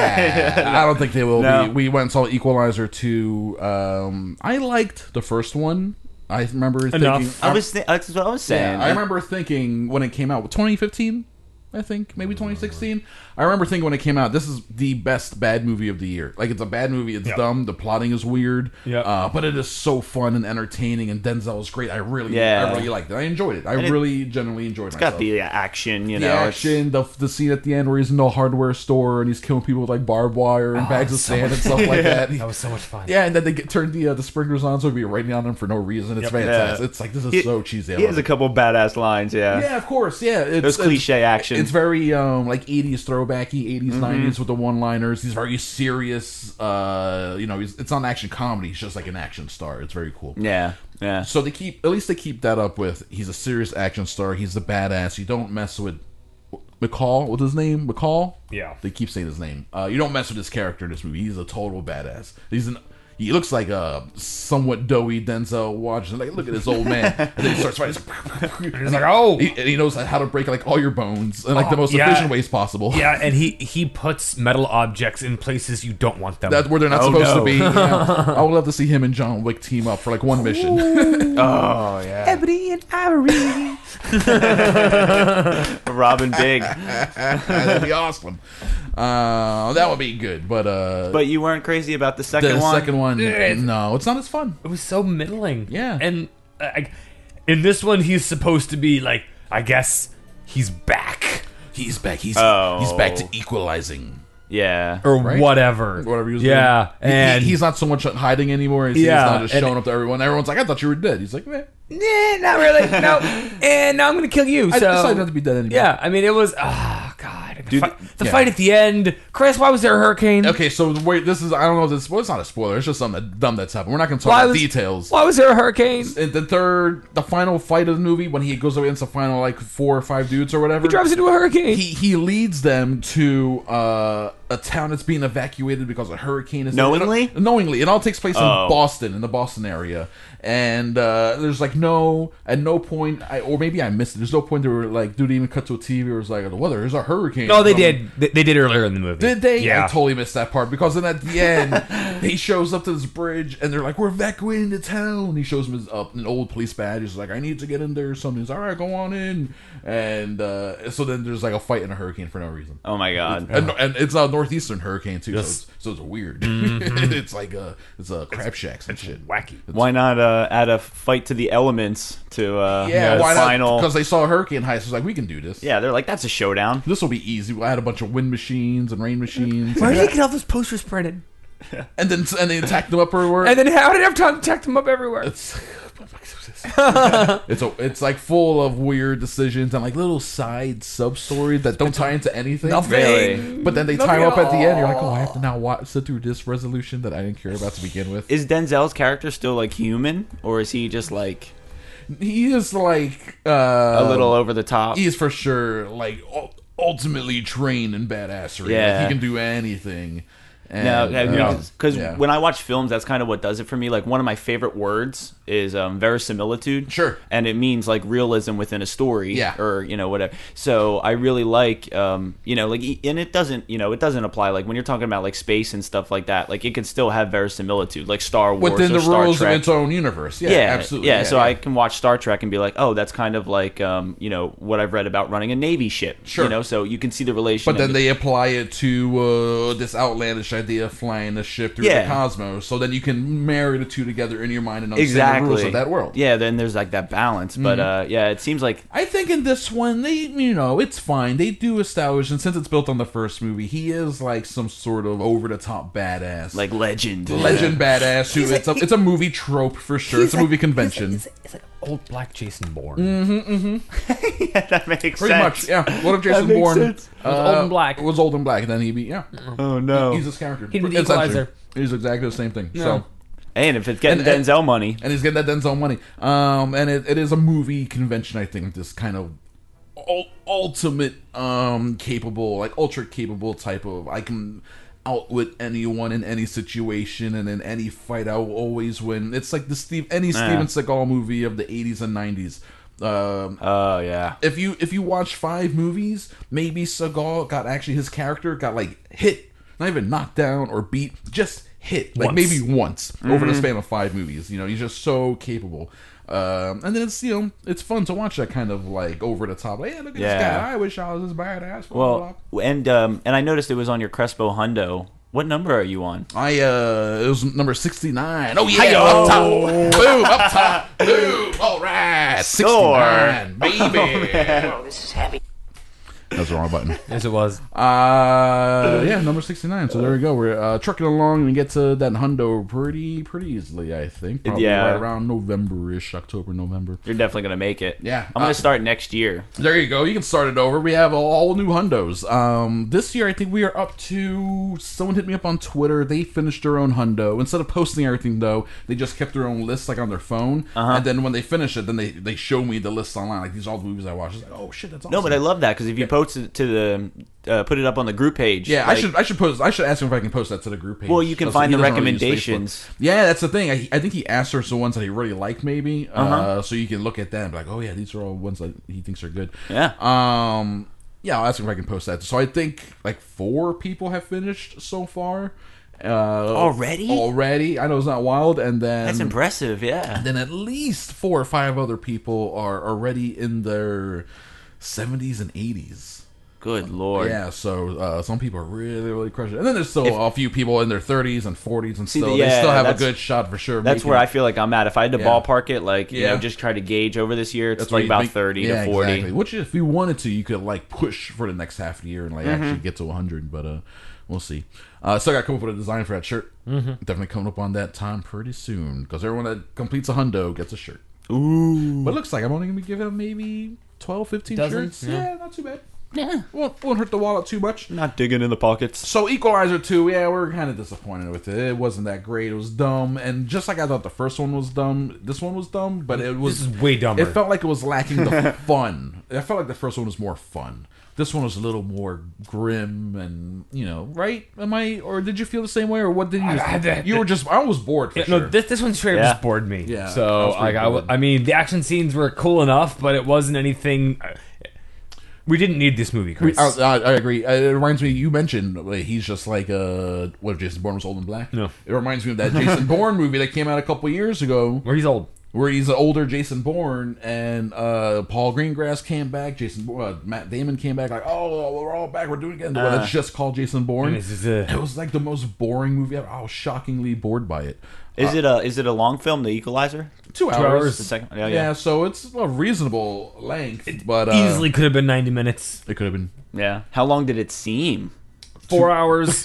I don't think they will No. be. We went and saw Equalizer two. Um, I liked the first one. I remember Enough. thinking. I was th- that's what I was saying. Yeah, I remember thinking when it came out, twenty fifteen, I think, maybe twenty sixteen. I remember thinking when it came out, this is the best bad movie of the year. Like, it's a bad movie. It's Yep. dumb. The plotting is weird. Yep. Uh, but it is so fun and entertaining, and Denzel is great. I really, Yeah. I really liked it. I enjoyed it. I And it- really, genuinely enjoyed It's myself. got the uh, action, you the know. action, the the scene at the end where he's in the hardware store and he's killing people with like barbed wire and bags of so sand and stuff like that. That was so much fun. Yeah, and then they get turned the uh, the sprinklers on, so he'd be raining on them for no reason. It's Yep. fantastic. Yeah. It's like this is He- so cheesy. I He love has a it. couple badass lines. Yeah. Yeah, of course. Yeah, it's, Those it's- cliche action. It's very um like eighties throwbacky, eighties, Mhm. nineties with the one-liners. He's very serious. Uh, you know, he's, it's not action comedy. He's just like an action star. It's very cool. Yeah. Yeah. So they keep, at least they keep that up with. He's a serious action star. He's the badass. You don't mess with McCall. What's his name? McCall. Yeah. They keep saying his name. Uh, you don't mess with this character in this movie. He's a total badass. He's an. He looks like a somewhat doughy Denzel Washington. Like, look at this old man. And then he starts fighting. He's like, oh. He, and he knows how to break like all your bones in like the Oh, most yeah. efficient ways possible. Yeah, and he he puts metal objects in places you don't want them. That's where they're not Oh, supposed no. to be. Yeah. I would love to see him and John Wick team up for like one mission. Oh yeah. Ebony and Ivory. Robin Big. That'd be awesome. Uh, that would be good. But uh, But you weren't crazy about the second the one. second one, It- no, it's not as fun. It was so middling. Yeah. And uh, I, in this one, he's supposed to be like, I guess he's back. He's back. He's Oh. he's back to equalizing. Yeah. Or Right? whatever. Whatever he was yeah. doing. He- he- And he's not so much hiding anymore. He's, Yeah, he's not just and- showing up to everyone. Everyone's like, I thought you were dead. He's like, meh. Nah, not really. No. And now I'm going to kill you. I So decided not to be dead anymore. yeah, I mean, it was. Oh, God. The, Dude, fight, the yeah. fight at the end. Chris, why was there a hurricane? Okay, so wait, this is, I don't know if this, well, it's not a spoiler. It's just something that, dumb that's happened. We're not going to talk Why about was- details. Why was there a hurricane? In the third, the final fight of the movie, when he goes up against the final like four or five dudes or whatever, He drives into a hurricane. he he leads them to uh, a town that's being evacuated because a hurricane is Knowingly? It, knowingly, it all takes place Oh. in Boston, in the Boston area, and uh, there's like no at no point, I, or maybe I missed it. There's no point they were like, dude, even cut to a T V or it was like, the weather, there's a hurricane. no, they coming." did. They, they did earlier in the movie. Did they? Yeah. I totally missed that part because then at the end he shows up to this bridge and they're like, "We're evacuating the town." He shows him his, uh, an old police badge. He's like, "I need to get in there or something." He's all right, go on in. And uh, so then there's like a fight in a hurricane for no reason. Oh my god. And, and it's a northeastern hurricane too, Yes. so, it's, so it's weird. Mm-hmm. It's like a it's a crab shacks and shit. Wacky. Why not uh, add a fight to the elements to uh, Yeah, the why not? final? Because they saw a hurricane heist. It's like, we can do this. Yeah, they're like, that's a showdown. This will be easy. We'll add a bunch of wind machines and rain machines. Where did he get all those posters printed? and then and they attack them up everywhere. And then how did he have time to check them up everywhere? It's it's a, it's like full of weird decisions and like little side sub stories that don't tie into anything. Nothing. Really? But then they Nothing tie up at at the end. You're like, all. oh, I have to now watch, sit through this resolution that I didn't care about to begin with. Is Denzel's character still like human, or is he just like He is like uh, a little over the top? He is for sure like ul- ultimately trained in badassery. Yeah. Like, he can do anything. And, no, because uh, yeah. when I watch films, that's kind of what does it for me. Like, one of my favorite words is um, verisimilitude. Sure. And it means, like, realism within a story. Yeah. Or, you know, whatever. So I really like, um, you know, like, and it doesn't, you know, it doesn't apply, like, when you're talking about, like, space and stuff like that, like, it can still have verisimilitude, like Star Wars within or the Star rules Trek. of its own universe. Yeah, yeah absolutely. Yeah, yeah so yeah. I can watch Star Trek and be like, oh, that's kind of like, um, you know, what I've read about running a Navy ship. Sure. You know, so you can see the relation. But then they apply it to uh, this outlandish idea of flying a ship through Yeah. the cosmos. So then you can marry the two together in your mind and understand exactly. the rules of that world. Yeah, then there's like that balance. But Mhm. uh, yeah, it seems like I think in this one, they, you know, it's fine. They do establish, and since it's built on the first movie, he is like some sort of over-the-top badass. like legend. Legend badass. Who, it's, a, it's a movie trope for sure. It's a like- movie convention. It's, it's like old black Jason Bourne. Mm-hmm, mm-hmm. yeah, that makes Pretty sense. much, yeah. What if Jason makes Bourne sense. uh, Was old and black. Was old and black, and then he'd be, yeah. Oh no, He's this character. He'd be the Essentially. Equalizer. He's exactly the same thing. Yeah. So. and if it's getting And- and- Denzel money, And he's getting that Denzel money. Um, and it, it is a movie convention, I think, this kind of ul- ultimate, um, capable, like ultra capable type of, I can outwit anyone in any situation and in any fight I will always win. It's like the Steve, any Yeah. Steven Seagal movie of the eighties and nineties. Um, oh yeah. if you if you watch five movies, maybe Seagal got actually his character got like hit, not even knocked down or beat, just hit like Once. maybe once Mm-hmm. over the span of five movies. You know, he's just so capable. Um, and then it's you know it's fun to watch that kind of like over the top. Like, hey, look at Yeah. this guy! I wish I was this badass. Blah, blah, Well, and um, and I noticed it was on your Crespo Hundo. What number are you on? blah. I uh, it was number sixty nine. Oh yeah, Hi-yo. up top, boom, up top, boom. All right, sixty nine, baby. Oh, this is heavy. That's the wrong button. Yes, it was. Uh, yeah, number sixty-nine. So there we go. We're uh, trucking along and get to that hundo pretty pretty easily, I think. Probably Yeah. right around November-ish, October, November. You're definitely gonna make it. Yeah. I'm gonna Uh, start next year. There you go. You can start it over. We have all new hundos. Um, this year, I think we are up to. Someone hit me up on Twitter. They finished their own hundo. Instead of posting everything, though, they just kept their own list, like on their phone. Uh-huh. And then when they finish it, then they they show me the list online. Like these are all the movies I watched. It's like, oh shit, that's awesome. No, but I love that because if you post it to the, uh, put it up on the group page. Yeah, like- I should I should post. I should ask him if I can post that to the group page. Well, you can That's- find he the doesn't really use recommendations. Facebook. Yeah, that's the thing. I, I think he asked for some ones that he really liked, maybe. uh Uh-huh. So you can look at them, and be like, oh yeah, these are all ones that he thinks are good. Yeah. Um. Yeah, I'll ask him if I can post that. So I think like four people have finished so far. Uh, Already? Already. I know it's not wild, and then That's impressive. Yeah. and then at least four or five other people are already in their seventies and eighties. Good lord. Yeah, so uh, some people are really, really crushing it. And then there's still If- a few people in their thirties and forties, and See, still, yeah, they still have a that's- good shot for sure. of That's making where it. I feel like I'm at. If I had to Yeah. ballpark it, like you Yeah. know, just try to gauge over this year, it's That's where like you about think- thirty yeah, to forty. Exactly. Which, if you wanted to, you could like push for the next half of the year and like Mm-hmm. actually get to one hundred. But uh, we'll see. Uh, still got to come up with a design for that shirt. Mm-hmm. Definitely coming up on that time pretty soon because everyone that completes a hundo gets a shirt. Ooh. But it looks like I'm only gonna be giving them maybe twelve, fifteen Dozen? shirts. Yeah. Yeah, not too bad. Yeah, won't, won't hurt the wallet too much. Not digging in the pockets. So Equalizer two, yeah, we we're kind of disappointed with it. It wasn't that great. It was dumb, and just like I thought the first one was dumb, this one was dumb. But it was This is way dumber. It felt like it was lacking the fun. I felt like the first one was more fun. This one was a little more grim, and you know, right? Am I, or did you feel the same way, or what did you? I- I- you were just, I was bored for Yeah, sure. no, this this one straight up Yeah. just bored me. Yeah, I So was pretty like I, bored. I mean, the action scenes were cool enough, but it wasn't anything. We didn't need this movie, We- Chris. I, I I agree. Uh, It reminds me. You mentioned like, he's just like uh, what if Jason Bourne was old and black? No. It reminds me of that Jason Bourne movie that came out a couple years ago, Where he's old. where he's an older Jason Bourne, and uh, Paul Greengrass came back. Jason, uh, Matt Damon came back. Like, oh, we're all back. We're doing it again. The one Uh. that's just called Jason Bourne. And this is a- It was like the most boring movie ever. I was shockingly bored by it. Is it a is it a long film, The Equalizer? Two hours. hours. The second, yeah, Yeah, yeah, so it's a reasonable length, but uh, Easily could have been ninety minutes. it could have been. yeah. How long did it seem? Four hours.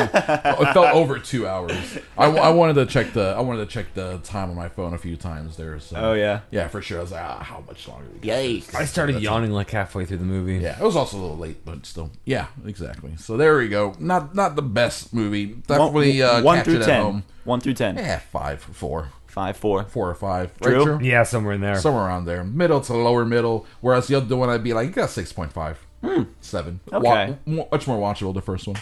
It felt over two hours. I, I wanted to check the I wanted to check the time on my phone a few times there. So. Oh, yeah? yeah, for sure. I was like, ah, how much longer? we got? Yikes! I started That's yawning like halfway through the movie. Yeah, it was also a little late, but still, yeah, exactly. So there we go. Not not the best movie. Definitely uh, one catch through it at ten. home. One through ten. Yeah, five, four, Five, four. four or five. True? Right, Drew? Yeah, somewhere in there. Somewhere around there, middle to lower middle. Whereas the other one, I'd be like, you got six point five, seven. Okay. Wa- much more watchable. The first one.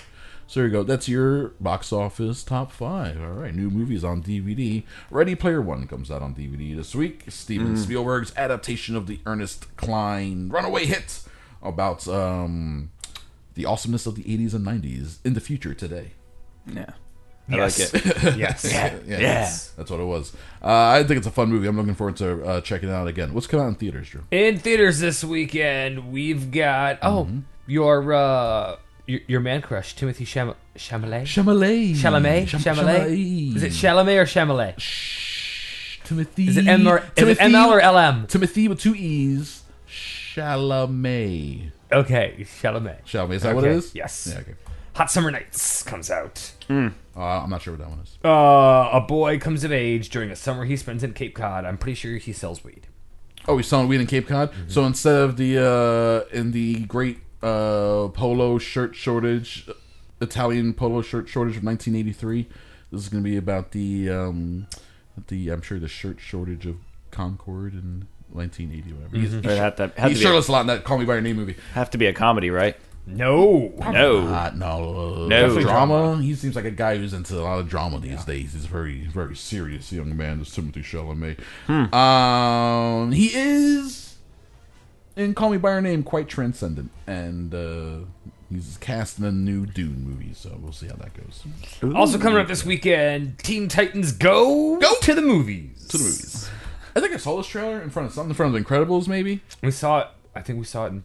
So there you go. That's your box office top five. All right, new movies on D V D. Ready Player One comes out on D V D this week. Steven Mm. Spielberg's adaptation of the Ernest Cline runaway hit about um, the awesomeness of the eighties and nineties in the future today. Yeah. I Yes. like it. Yes. Yeah, Yeah. That's, that's what it was. Uh, I think it's a fun movie. I'm looking forward to uh, checking it out again. What's coming out in theaters, Drew? In theaters this weekend, we've got oh Mm-hmm. your uh your, your man crush Timothy Cham- Chalamet. Chalamet. Chalamet. Cham- Chalamet. Chalamet. Is it Chalamet or Chalamet? Shh. Timothy. Is it M or is it Timothy, M L or L M? Timothy with two E's. Chalamet. Okay, Chalamet. Chalamet. Is that okay. what it is? Yes. Yeah. Okay. Hot Summer Nights comes out. Uh, I'm not sure what that one is. Uh, a boy comes of age during a summer he spends in Cape Cod. I'm pretty sure he sells weed. Oh, he's selling weed in Cape Cod. Mm-hmm. So instead of the uh, in the great uh, polo shirt shortage, Italian polo shirt shortage of nineteen eighty-three, this is going to be about the um, the I'm sure the shirt shortage of Concord in nineteen eighty, whatever. He's, Mhm. he's, It had to- had he's to be a- shirtless a lot in that Call Me by Your Name movie. Have to be a comedy, right? No, no, Not, no, no drama. He seems like a guy who's into a lot of drama these days. He's a very, very serious young man. This Timothy Chalamet. Hmm. Um, he is in Call Me by Your Name quite transcendent, and uh, he's cast in a new Dune movie. So we'll see how that goes. Also coming up this weekend, Teen Titans Go Go to the movies. To the movies. I think I saw this trailer in front of something in front of The Incredibles. Maybe We saw it. I think we saw it in.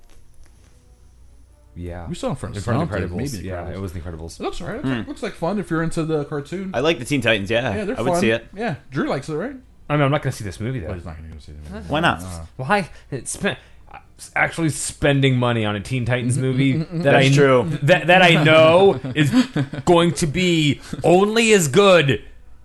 Yeah, we saw it in front of in front of something, Incredibles. maybe The Yeah, Incredibles. it was The Incredibles. It looks alright. Hmm. Looks like fun if you're into the cartoon. I like the Teen Titans. Yeah, yeah, they're I would fun. see it. Yeah, Drew likes it, right? I mean, I'm not going to see this movie though. Oh, he's not going to go see it. Uh, Why not? Why? It's spent actually spending money on a Teen Titans movie that That's I true. that that I know is going to be only as good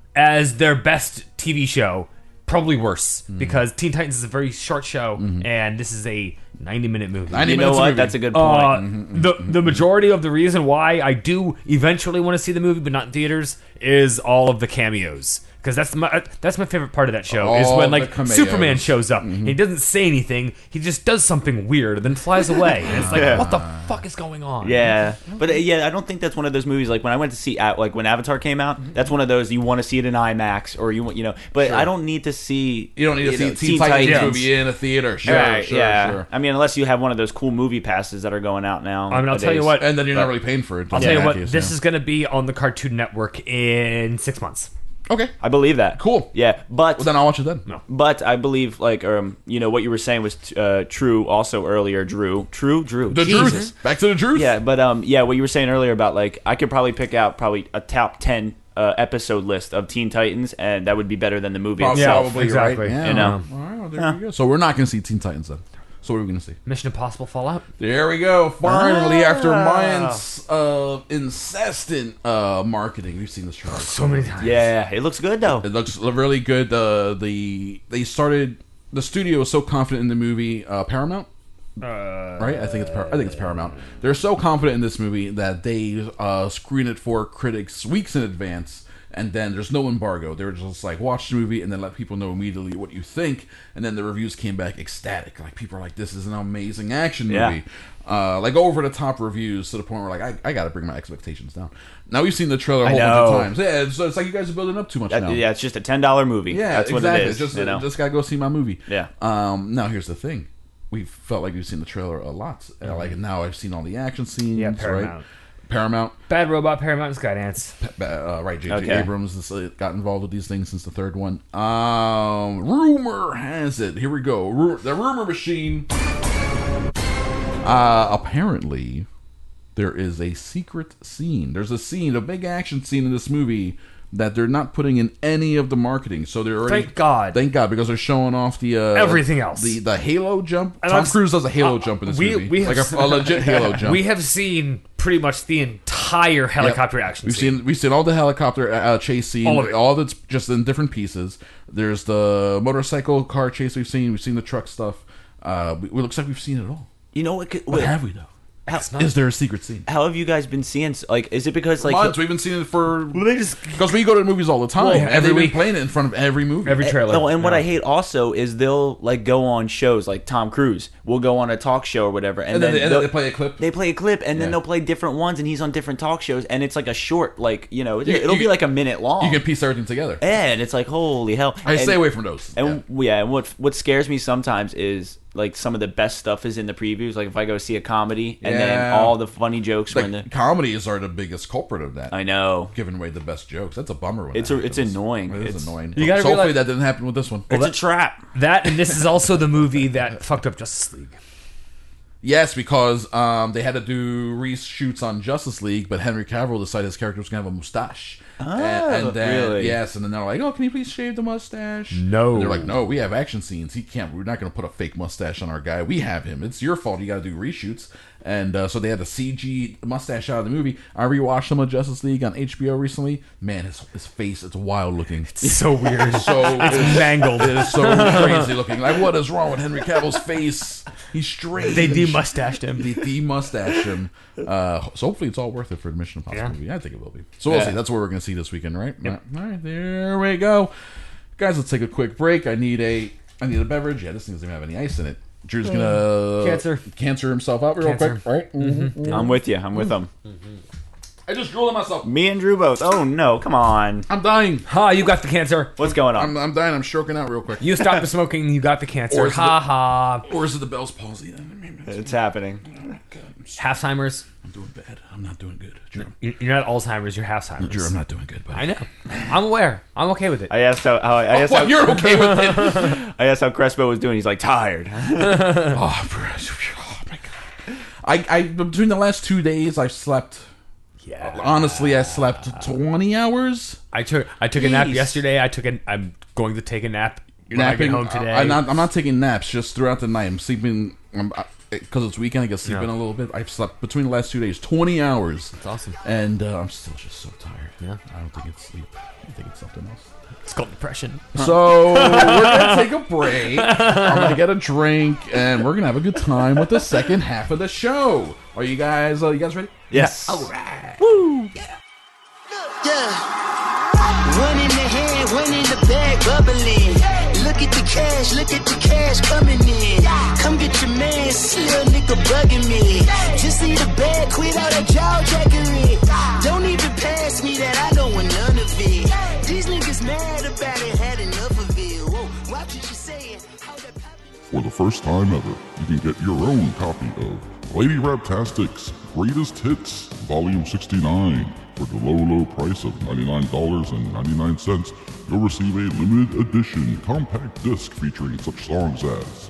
as their best T V show, probably worse because Teen Titans is a very short show and this is a ninety minute movie. ninety You know minutes what? movie. That's a good Uh, point. the the majority of the reason why I do eventually want to see the movie, but not in theaters, is all of the cameos. Because that's my that's my favorite part of that show is All when the like cameos. Superman shows up and he doesn't say anything, he just does something weird and then flies away. And it's like, Yeah. what the fuck is going on? Yeah, but uh, yeah, I don't think that's one of those movies. Like when I went to see, uh, like when Avatar came out, that's one of those you want to see it in IMAX or you want, you know. But Sure. I don't need to see. You don't need to see know, Teen Titans movie in a theater. Sure, Right, sure, yeah. sure. I mean, unless you have one of those cool movie passes that are going out now. I mean, I'll tell you nowadays. what. And then you're not But- really paying for it. I'll in tell you that what. case, This yeah. is going to be on the Cartoon Network in six months. Okay. I believe that. Cool. Yeah, but Well, then I'll watch it then. No. but I believe like um you know what you were saying was uh, true also earlier, Drew. True, Drew. The Jesus. truth. Back to the truth. Yeah, but um yeah, what you were saying earlier about like I could probably pick out probably a top ten uh, episode list of Teen Titans, and that would be better than the movie Probably, itself. probably exactly. right. Yeah. You know. All right, well, there you go. So we're not going to see Teen Titans then. So what are we going to see? Mission Impossible Fallout. There we go. Finally, Ah. after months of incessant uh, marketing, we've seen this trailer So many times. Yeah, it looks good though. It looks really good. The the they started. The studio was so confident in the movie. Uh, Paramount, Uh, right? I think it's Par- I think it's Paramount. They're so confident in this movie that they uh, screen it for critics weeks in advance, and then there's no embargo. They were just like, watch the movie and then let people know immediately what you think. And then the reviews came back ecstatic. Like people are like, this is an amazing action movie. Yeah. Uh, like over the top reviews to the point where like I, I got to bring my expectations down. Now we've seen the trailer a I whole bunch know. of times. Yeah, so it's like you guys are building up too much That- now. yeah, it's just a ten dollar movie. Yeah, that's exactly. what it is. Just, you know? just gotta go see my movie. Yeah. Um. Now here's the thing: we felt like we've seen the trailer a lot. Uh, like now I've seen all the action scenes. Yeah, Right? Paramount. Paramount. Bad Robot, Paramount, and Skydance. Uh, right. J J Okay. Abrams has uh, got involved with these things since the third one. Um. Rumor has it. Here we go. Ru- the rumor machine. Uh. Apparently, there is a secret scene. There's a scene, a big action scene in this movie that they're not putting in any of the marketing. So they're already Thank God. Thank God, because they're showing off the uh, Everything else. The the Halo jump. And Tom I've- Cruise does a Halo uh, jump in this we- movie, we like have- a, a legit Halo jump. We have seen pretty much the entire helicopter Yep. action We've scene. seen we've seen all the helicopter uh, chase scene, All of it. all that's just in different pieces. There's the motorcycle car chase we've seen. We've seen the truck stuff. Uh, we, it looks like we've seen it all. You know what? Could, What have we though? How, Is there a secret scene? How have you guys been seeing? Like, is it because like months? We've been seeing it for well, they just because we go to the movies all the time. Well, and every they've been week. playing it in front of every movie, every trailer. No, and yeah. what I hate also is they'll like go on shows like Tom Cruise will go on a talk show or whatever, and, and then, then, they, and then they play a clip. They play a clip, and Yeah. then they'll play different ones, and he's on different talk shows, and it's like a short, like you know, You- it'll you- be like a minute long. You can piece everything together. and it's like holy hell. I and, stay away from those. And yeah. and what what scares me sometimes is like some of the best stuff is in the previews. Like if I go see a comedy, and then Yeah. all the funny jokes Like, were in the. comedies are the biggest culprit of that. I know. Giving away the best jokes. That's a bummer. When It's that a, it's happens. annoying. It is It's annoying. You gotta so hopefully realize- that didn't happen with this one. It's a trap. That and this is also the movie that fucked up Justice League. Yes, because um, they had to do reshoots on Justice League, but Henry Cavill decided his character was going to have a mustache. Oh, and, and then, really? Yes, and then they're like, "Oh, can you please shave the mustache?" No. And they're like, "No, we have action scenes. He can't. We're not going to put a fake mustache on our guy. We have him. It's your fault. You got to do reshoots." And uh, so they had the C G mustache out of the movie. I rewatched some of Justice League on H B O recently. Man, his his face, it's wild looking. It's so weird. so it's mangled. It is so crazy looking. Like, what is wrong with Henry Cavill's face? He's strange. They de-mustached him. They de-mustached him. Uh, so hopefully it's all worth it for the Mission Impossible Yeah. movie. I think it will be. So we'll Yeah. see. That's what we're going to see this weekend, right? All right, there we go. Guys, let's take a quick break. I need a I need a beverage. Yeah, this thing doesn't even have any ice in it. Drew's going to Cancer. cancer himself out real Cancer. quick, right? Mm-hmm. I'm with you. I'm with them. I just drooled on myself. Me and Drew both. Oh no! Come on. I'm dying. Ha, you got the cancer. What's going on? I'm, I'm dying. I'm stroking out real quick. You stopped the smoking, you got the cancer. Or is it Ha the- ha. Or is it the Bell's palsy? It's happening. Alzheimer's. I'm doing bad. I'm not doing good. Drew, You- You're not Alzheimer's, you're Alzheimer's. Drew I'm not doing good. Buddy. I know. I'm aware. I'm okay with it. I asked how, how I asked Well, how you're okay with it. I asked how Crespo was doing. He's like tired. Oh, bro. Oh my god. I, I between the last two days I've slept. Yeah. Honestly, I slept twenty hours. I took I took a nap Jeez. yesterday. I took a I'm going to take a nap. When I Napping get home today. I, I'm not. I'm not taking naps. Just throughout the night, I'm sleeping. Because it's weekend, I get sleeping Yeah. a little bit. I've slept between the last two days twenty hours. That's awesome. And uh, I'm still just so tired. Yeah. I don't think it's sleep. I think it's something else. It's called depression. So we're gonna take a break. I'm gonna get a drink, and we're gonna have a good time with the second half of the show. Are you guys? Uh, you guys ready? Yes. All right. Woo! Yeah. One in the hand, one in the bag, bubbling. Look at the cash, look at the cash coming in. Come get your man, see a nigga bugging me. Just need a bag, quit all that jaw jackery. Don't even pass me that, I don't want none of it. These niggas mad about it, had enough of it. Whoa, watch what you saying. For the first time ever, you can get your own copy of Lady Raptastic's Greatest Hits, Volume sixty-nine. For the low, low price of ninety-nine dollars and ninety-nine cents, you'll receive a limited edition compact disc featuring such songs as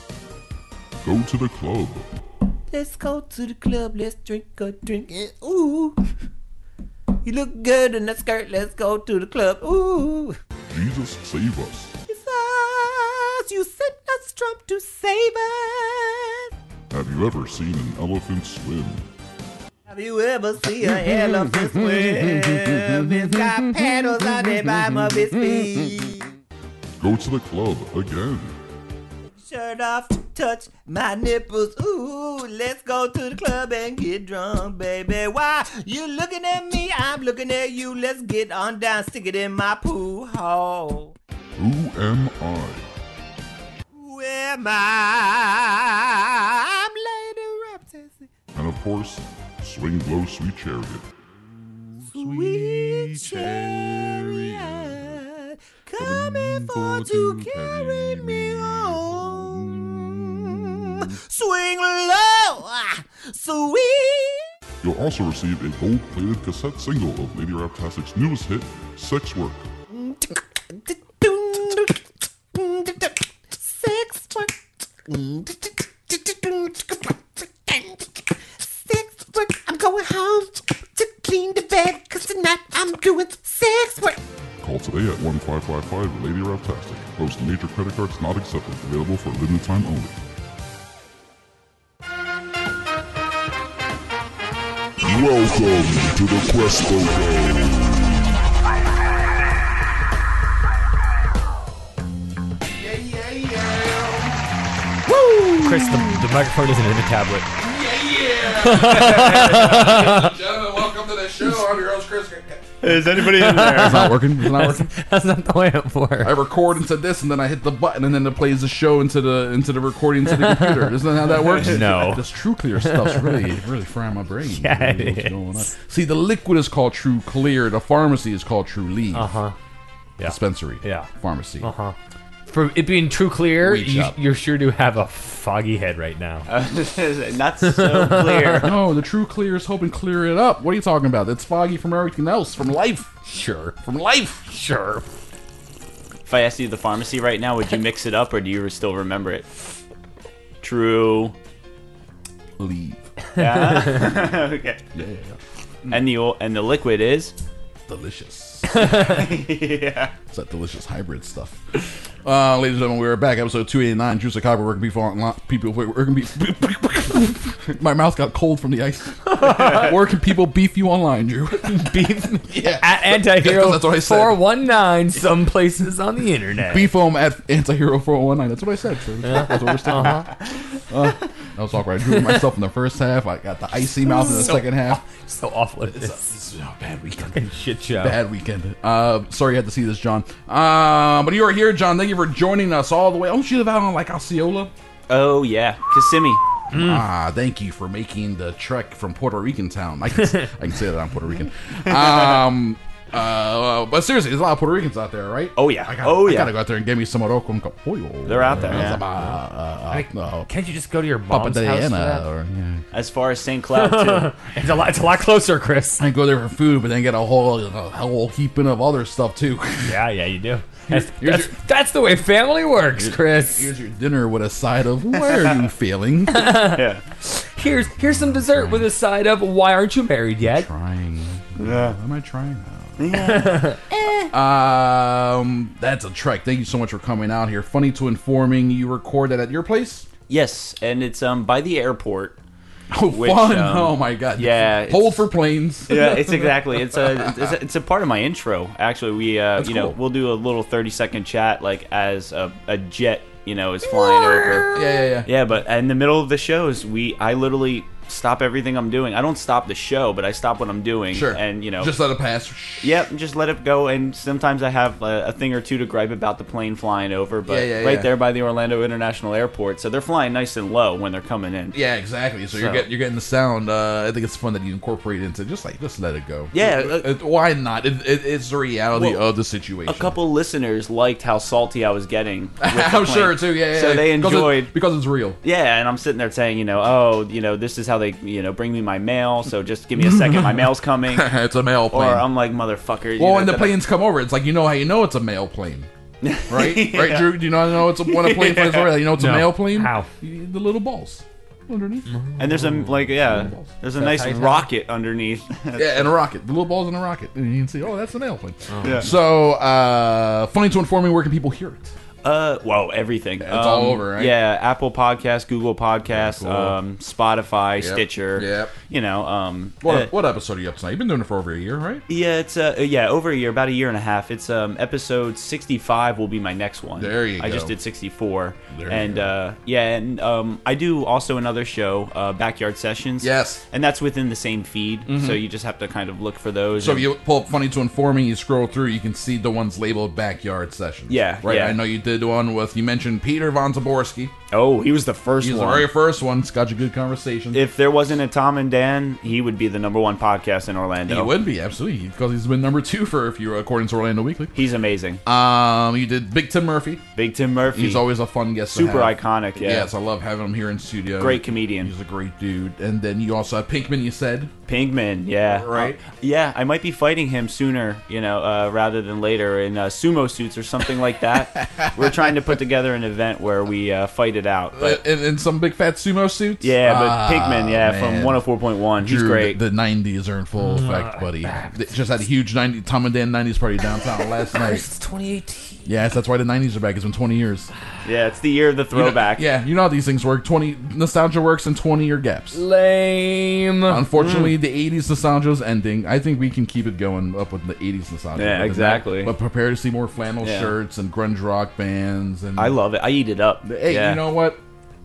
Go to the Club, Let's go to the club, let's drink a drink. And ooh, you look good in that skirt, let's go to the club. Ooh, Jesus Save Us, Jesus, you sent us Trump to save us. Have you ever seen an elephant swim? Have you ever seen an elephant swim? It's got paddles on the bottom of his feet. Go to the Club again, Shirt off, touch my nipples. Ooh, let's go to the club and get drunk, baby. Why you looking at me? I'm looking at you. Let's get on down, stick it in my poo hole. Who Am I? Who am I? I'm Lady Raptastic. And of course, Swing Low Sweet Chariot. Sweet chariot, coming for to carry me home. Swing low, ah, sweet. You'll also receive a gold-plated cassette single of Lady Raptastic's newest hit, Sex Work. Sex work. Sex work. I'm going home to clean the bed, cause tonight I'm doing sex work. Call today at one five five five Lady Raptastic. Most major credit cards not accepted. Available for limited time only. Welcome to the Crespo Show. Chris, the, the microphone isn't in the tablet. yeah! Gentlemen, welcome to the show. I'm your host, Chris. Is anybody in there? It's not working. It's not working. That's not the way it works. I record into this, and then I hit the button, and then it plays the show into the into the recording into the computer. Isn't that how that works? No. This True Clear stuff's really really frying my brain. Yeah, Really, it what's going on. is. See, the liquid is called True Clear. The pharmacy is called True Leave. Uh huh. Yeah. Dispensary. Yeah. Pharmacy. Uh huh. For it being True Clear, Weed you, shop. you're sure to have a foggy head right now. Not so clear. No, the True Clear is hoping clear it up. What are you talking about? It's foggy from everything else, from life. Sure. From life. Sure. If I asked you the pharmacy right now, would you mix it up or do you still remember it? True. Leave. Yeah. Okay. Yeah, yeah, yeah. And the ol- and the liquid is Delicious. yeah. It's that delicious hybrid stuff. Uh, ladies and gentlemen, we're back. Episode two eighty-nine. Juice of Copper. Where can people online? People. Where can be? My mouth got cold from the ice. Where can people beef you online, Drew? Beef Yeah. at Antihero That's what I said. four one nine. Some places on the internet. Beef foam at Antihero four one nine. That's what I said. So that's what we're sticking with. Uh, that was awkward. I drew myself in the first half. I got the icy mouth in the So- second half. So awful. It It's a, is. it's a bad weekend. Fucking shit show. Bad weekend. Uh, sorry you had to see this, John. Uh, but you are here, John. Thank you for joining us all the way. Don't you live out on like Osceola? Oh yeah, Kissimmee. Ah, thank you for making the trek from Puerto Rican town. I can, I can say that I'm Puerto Rican. Um, uh, but seriously, there's a lot of Puerto Ricans out there, right? Oh yeah. I gotta, oh I yeah. gotta go out there and get me some arroz con pollo. They're out there, Uh, yeah. some, uh, uh, Like, uh, can't you just go to your Papa mom's house for Diana, that? or yeah. As far as Saint Cloud too. It's a lot. It's a lot closer, Chris. I go there for food, but then get a whole a whole heaping of other stuff too. Yeah, yeah, you do. That's, here's that's, your- that's the way family works, Chris. Here's your dinner with a side of why are you feeling? Yeah. Here's here's some dessert with a side of why aren't you married yet? Trying. Yeah. Am I trying now? Yeah. Um, that's a trek. Thank you so much for coming out here. Funny to informing, you record that at your place? Yes, and it's um by the airport. Oh, Which, fun! um, Oh my god! yeah, it's- hold for planes. Yeah, it's exactly. It's a it's a, it's a part of my intro. Actually, we uh That's you know cool. we'll do a little thirty second chat like as a, a jet you know is flying over. Yeah, yeah, yeah. Yeah, but in the middle of the shows, we I literally stop everything I'm doing. I don't stop the show, but I stop what I'm doing. Sure. And you know, Just let it pass. Yep, just let it go. And sometimes I have a, a thing or two to gripe about the plane flying over, but Yeah, yeah, right yeah. there by the Orlando International Airport, so they're flying nice and low when they're coming in. Yeah, exactly. So, you're So- getting you're getting the sound. Uh, I think it's fun that you incorporate it into just like just let it go. Yeah, Uh, uh, uh, why not? It, it, it's the reality Well, of the situation. A couple listeners liked how salty I was getting. with the I'm plane. sure too. Yeah, yeah. So yeah. they Because it- enjoyed. because it's real. Yeah, and I'm sitting there saying, you know, oh, you know, this is how they, you know, bring me my mail. So just give me a second, my mail's coming. It's a mail plane. Or I'm like, motherfucker. you Well, know, when the that- planes come over, it's like you know how you know it's a mail plane, right? Right, Yeah. Drew? Do you know, know it's a, when a plane flies over? You know it's No. a mail plane. How? You- the little balls underneath. And there's a like, yeah, there's a That's nice how you tell. rocket underneath. Yeah, and a rocket. The little balls in a rocket, and you can see, oh, that's a mail plane. Yeah. So, uh, funny to inform me, where can people hear it? Uh, well, everything. It's all over, right? Yeah, Apple Podcasts, Google Podcasts, Yeah, cool. um, Spotify, Yep, Stitcher. yep. You know, um, What, uh, what episode are you up to now? You've been doing it for over a year, right? yeah, it's uh, yeah, over a year, about a year and a half. It's um, episode sixty-five will be my next one. There you I go. just did sixty-four, There you and go. uh, yeah, and um, I do also another show, uh, Backyard Sessions. Yes. and that's within the same feed, so you just have to kind of look for those. So if and- you pull up Funny to Inform Me, you scroll through, you can see the ones labeled Backyard Sessions. Yeah, Right? yeah. I know you did one with, you mentioned Peter Von Zaborski. oh, he was the first He was one. the very first one. It's got you good conversation. If there wasn't a Tom and Dan, he would be the number one podcast in Orlando. He would be, absolutely, because he's been number two for a few, according to Orlando Weekly. He's amazing. Um, you did Big Tim Murphy. Big Tim Murphy. He's always a fun guest. to super have. iconic. Yeah. Yes, I love having him here in studio. Great comedian. He's a great dude. And then you also have Pinkman, you said. Pinkman, yeah. Right. Uh, yeah, I might be fighting him sooner, you know, uh, rather than later in uh, sumo suits or something like that. We're trying to put together an event where we uh, fight it out. But in, in some big fat sumo suits? yeah, but Ah, Pinkman, yeah, man. from one oh four point one. He's Drew, great. The, the nineties are in full effect, buddy. They just had a huge ninety Tom and Dan nineties party downtown last night. It's twenty eighteen. Yes, that's why the nineties are back. It's been twenty years. yeah, it's the year of the You know- throwback. yeah, you know how these things work. twenty nostalgia works in twenty year gaps. Lame. Unfortunately, the eighties nostalgia is ending. I think we can keep it going up with the eighties nostalgia. Yeah, But exactly. But prepare to see more flannel Yeah. shirts and grunge rock bands. And I love it. I eat it up. Hey, yeah. you know what?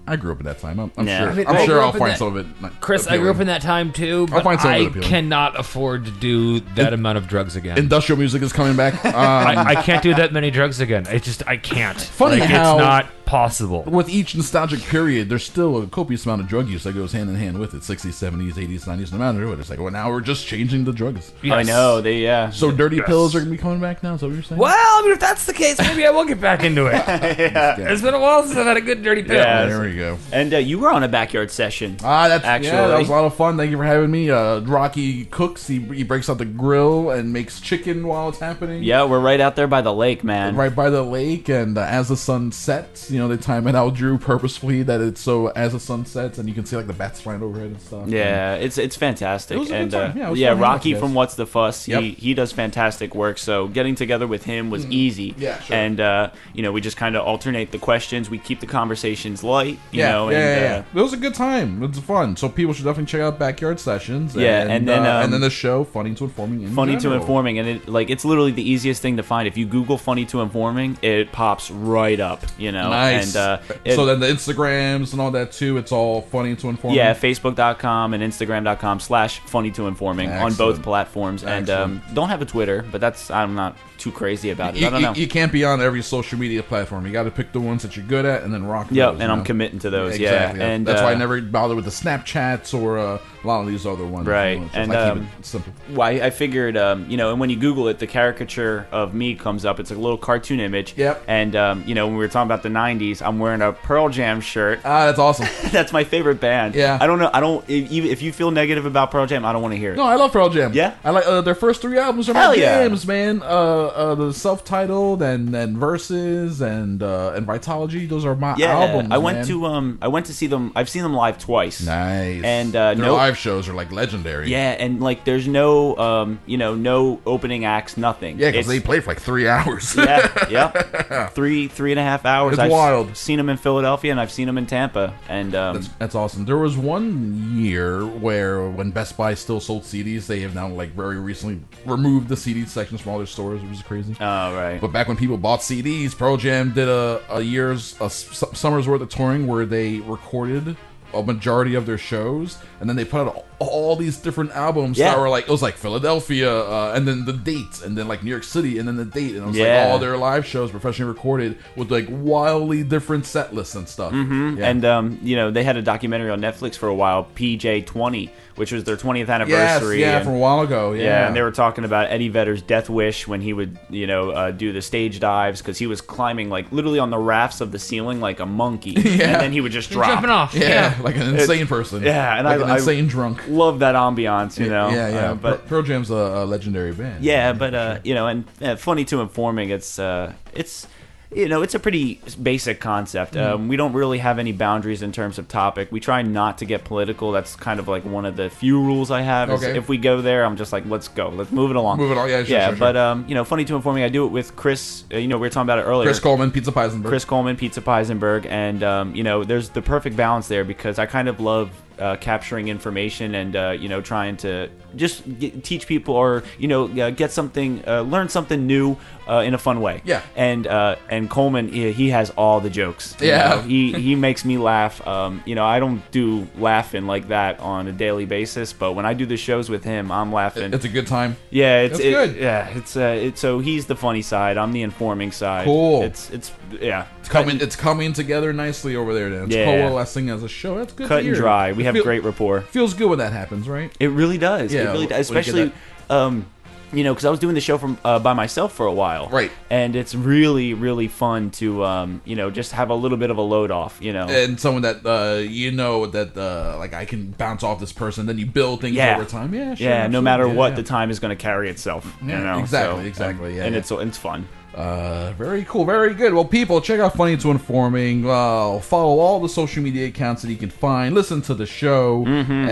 I grew up in that time. I'm, I'm Yeah. sure. I mean, I'm I sure grew I'll up in find that- some of it. like, Chris, I grew up in that time too, I'll but find some of I it appealing. cannot afford to do that In- amount of drugs again. Industrial music is coming back. Um, I, I can't do that many drugs again. I just I can't. Funny like, how- it's not possible. With each nostalgic period, there's still a copious amount of drug use that goes hand in hand with it. sixties, seventies, eighties, nineties, no matter what. It's like, well, now we're just changing the drugs. I know they yeah. So dirty Yes. pills are going to be coming back now? Is that what you're saying? Well, I mean, if that's the case, maybe I will get back into it. yeah. It's been a while since I've had a good dirty pill. Yeah. There we go. And uh, you were on a backyard session. Ah, that's actually. yeah, that was a lot of fun. Thank you for having me. Uh, Rocky cooks. He, he breaks out the grill and makes chicken while it's happening. Yeah, we're right out there by the lake, man. Right by the lake, and uh, as the sun sets, you know, they time it out, Drew, purposefully that it's so as the sun sets, and you can see like the bats flying overhead and stuff. Yeah, it's it's fantastic. It was a good and time. uh, Yeah, it was yeah, fun hanging out with Rocky you guys. from What's the Fuss, Yep. he he does fantastic work. So getting together with him was easy. Yeah, sure. And uh, you know, we just kind of alternate the questions. We keep the conversations light. You yeah, know, yeah, and, yeah, uh, yeah. It was a good time. It was fun. So people should definitely check out Backyard Sessions. Yeah, and, and then, uh, um, and then the show, Funny to Informing. In Funny to general. Informing, and it like it's literally the easiest thing to find. If you Google Funny to Informing, it pops right up. You know, Nice. And uh, it- so then the Instagrams and all that too. It's all Funny to Informing. yeah, Facebook dot com and Instagram dot com slash funny to informing on both Excellent. platforms. And um, don't have a Twitter, but that's I'm not too crazy about it. You, I don't you- know. you can't be on every social media platform. You got to pick the ones that you're good at and then rock. Yep, those, and you I'm know? committing to those. Exactly. Yeah, and that's why I uh, never bother with the Snapchats or uh, a lot of these other ones. Right, You know, it's and just, I keep um, it simple. why I figured, um, you know, and when you Google it, the caricature of me comes up. It's a little cartoon image. Yep. And um, you know, when we were talking about the nineties, I'm wearing a Pearl Jam shirt. Ah, that's awesome. That's my favorite band. Yeah. I don't know. I don't. If you, if you feel negative about Pearl Jam, I don't want to hear it. No, I love Pearl Jam. Yeah? I like uh, their first three albums are Hell my yeah. jams, man. Uh, uh, the self-titled and and Verses and uh, and Vitology. Those are my Yeah, albums. I went man. to um, I went to see them. I've seen them live twice. Nice. And uh, their no live shows are like legendary. Yeah, and like there's no, um, you know, no opening acts, nothing. Yeah, because It's- they play for like three hours. yeah, yeah, three three and a half hours. It's I've wild. Seen them in Philadelphia, and I've seen them in Tampa, and um, That's, that's awesome. There was one year where when Best Buy still sold C Ds, they have now like very recently removed the C D sections from all their stores, which is crazy. Oh, right. But back when people bought C Ds, Pearl Jam did a, a year's a s- summer's worth of touring where they recorded a majority of their shows, and then they put out all, all these different albums Yeah. that were like, it was like Philadelphia, uh, and then the dates, and then like New York City, and then the date, and it was Yeah. like all their live shows professionally recorded with like wildly different set lists and stuff. mhm. Yeah. and um, you know, they had a documentary on Netflix for a while, P J twenty, which was their twentieth Yes, anniversary. yeah, and- from a while ago, yeah. and they were talking about Eddie Vedder's Death Wish when he would, you know, uh, do the stage dives because he was climbing like literally on the rafts of the ceiling like a monkey, Yeah. and then he would just drop. Jumping off. Yeah, Yeah. like an It's- insane person. Yeah, and like I, an I insane drunk. love that ambiance, you know. Yeah, yeah. Uh, but but Pearl Jam's a, a legendary band. yeah, but uh, you know, and uh, funny to informing, it's uh, it's. You know, it's a pretty basic concept. Mm-hmm. Um, we don't really have any boundaries in terms of topic. We try not to get political. That's kind of like one of the few rules I have. Is Okay. if we go there, I'm just like, let's go. Let's move it along. Move it on, yeah, sure, yeah, sure, sure. but, um, you know, funny to informing, I do it with Chris. Uh, you know, we were talking about it earlier. Chris Coleman, Pizza Peisenberg. Chris Coleman, Pizza Peisenberg. And, um, you know, there's the perfect balance there because I kind of love uh, capturing information and, uh, you know, trying to just get, teach people or, you know, uh, get something, uh, learn something new uh, in a fun way. Yeah. And uh, and Coleman, he, he has all the jokes. you Yeah. know. He, he makes me laugh. Um, you know, I don't do laughing like that on a daily basis, but when I do the shows with him, I'm laughing. It's a good time. Yeah, it's That's it- good. Yeah, it's uh, it's so he's the funny side. I'm the informing side. Cool. It's it's yeah. It's coming. It's coming together nicely over there. Then it's Yeah. coalescing as a show. That's good. Cut to and hear. dry. We It have feel- great rapport. Feels good when that happens, right? It really does. Yeah, It really does. when you get Especially, um, you know, because I was doing the show from uh, by myself for a while, Right. And it's really really fun to um, you know, just have a little bit of a load off. You know. And someone that uh, you know that uh, like I can bounce off this person. Then you build things yeah. over time. Yeah, sure, yeah. No absolutely. matter Yeah, what, yeah. the time is going to carry itself. Yeah, you know. exactly, So, exactly, um, yeah, and yeah. it's it's fun. Uh, very cool, very good. Well, people, check out Funny to Informing. Uh, follow all the social media accounts that you can find. Listen to the show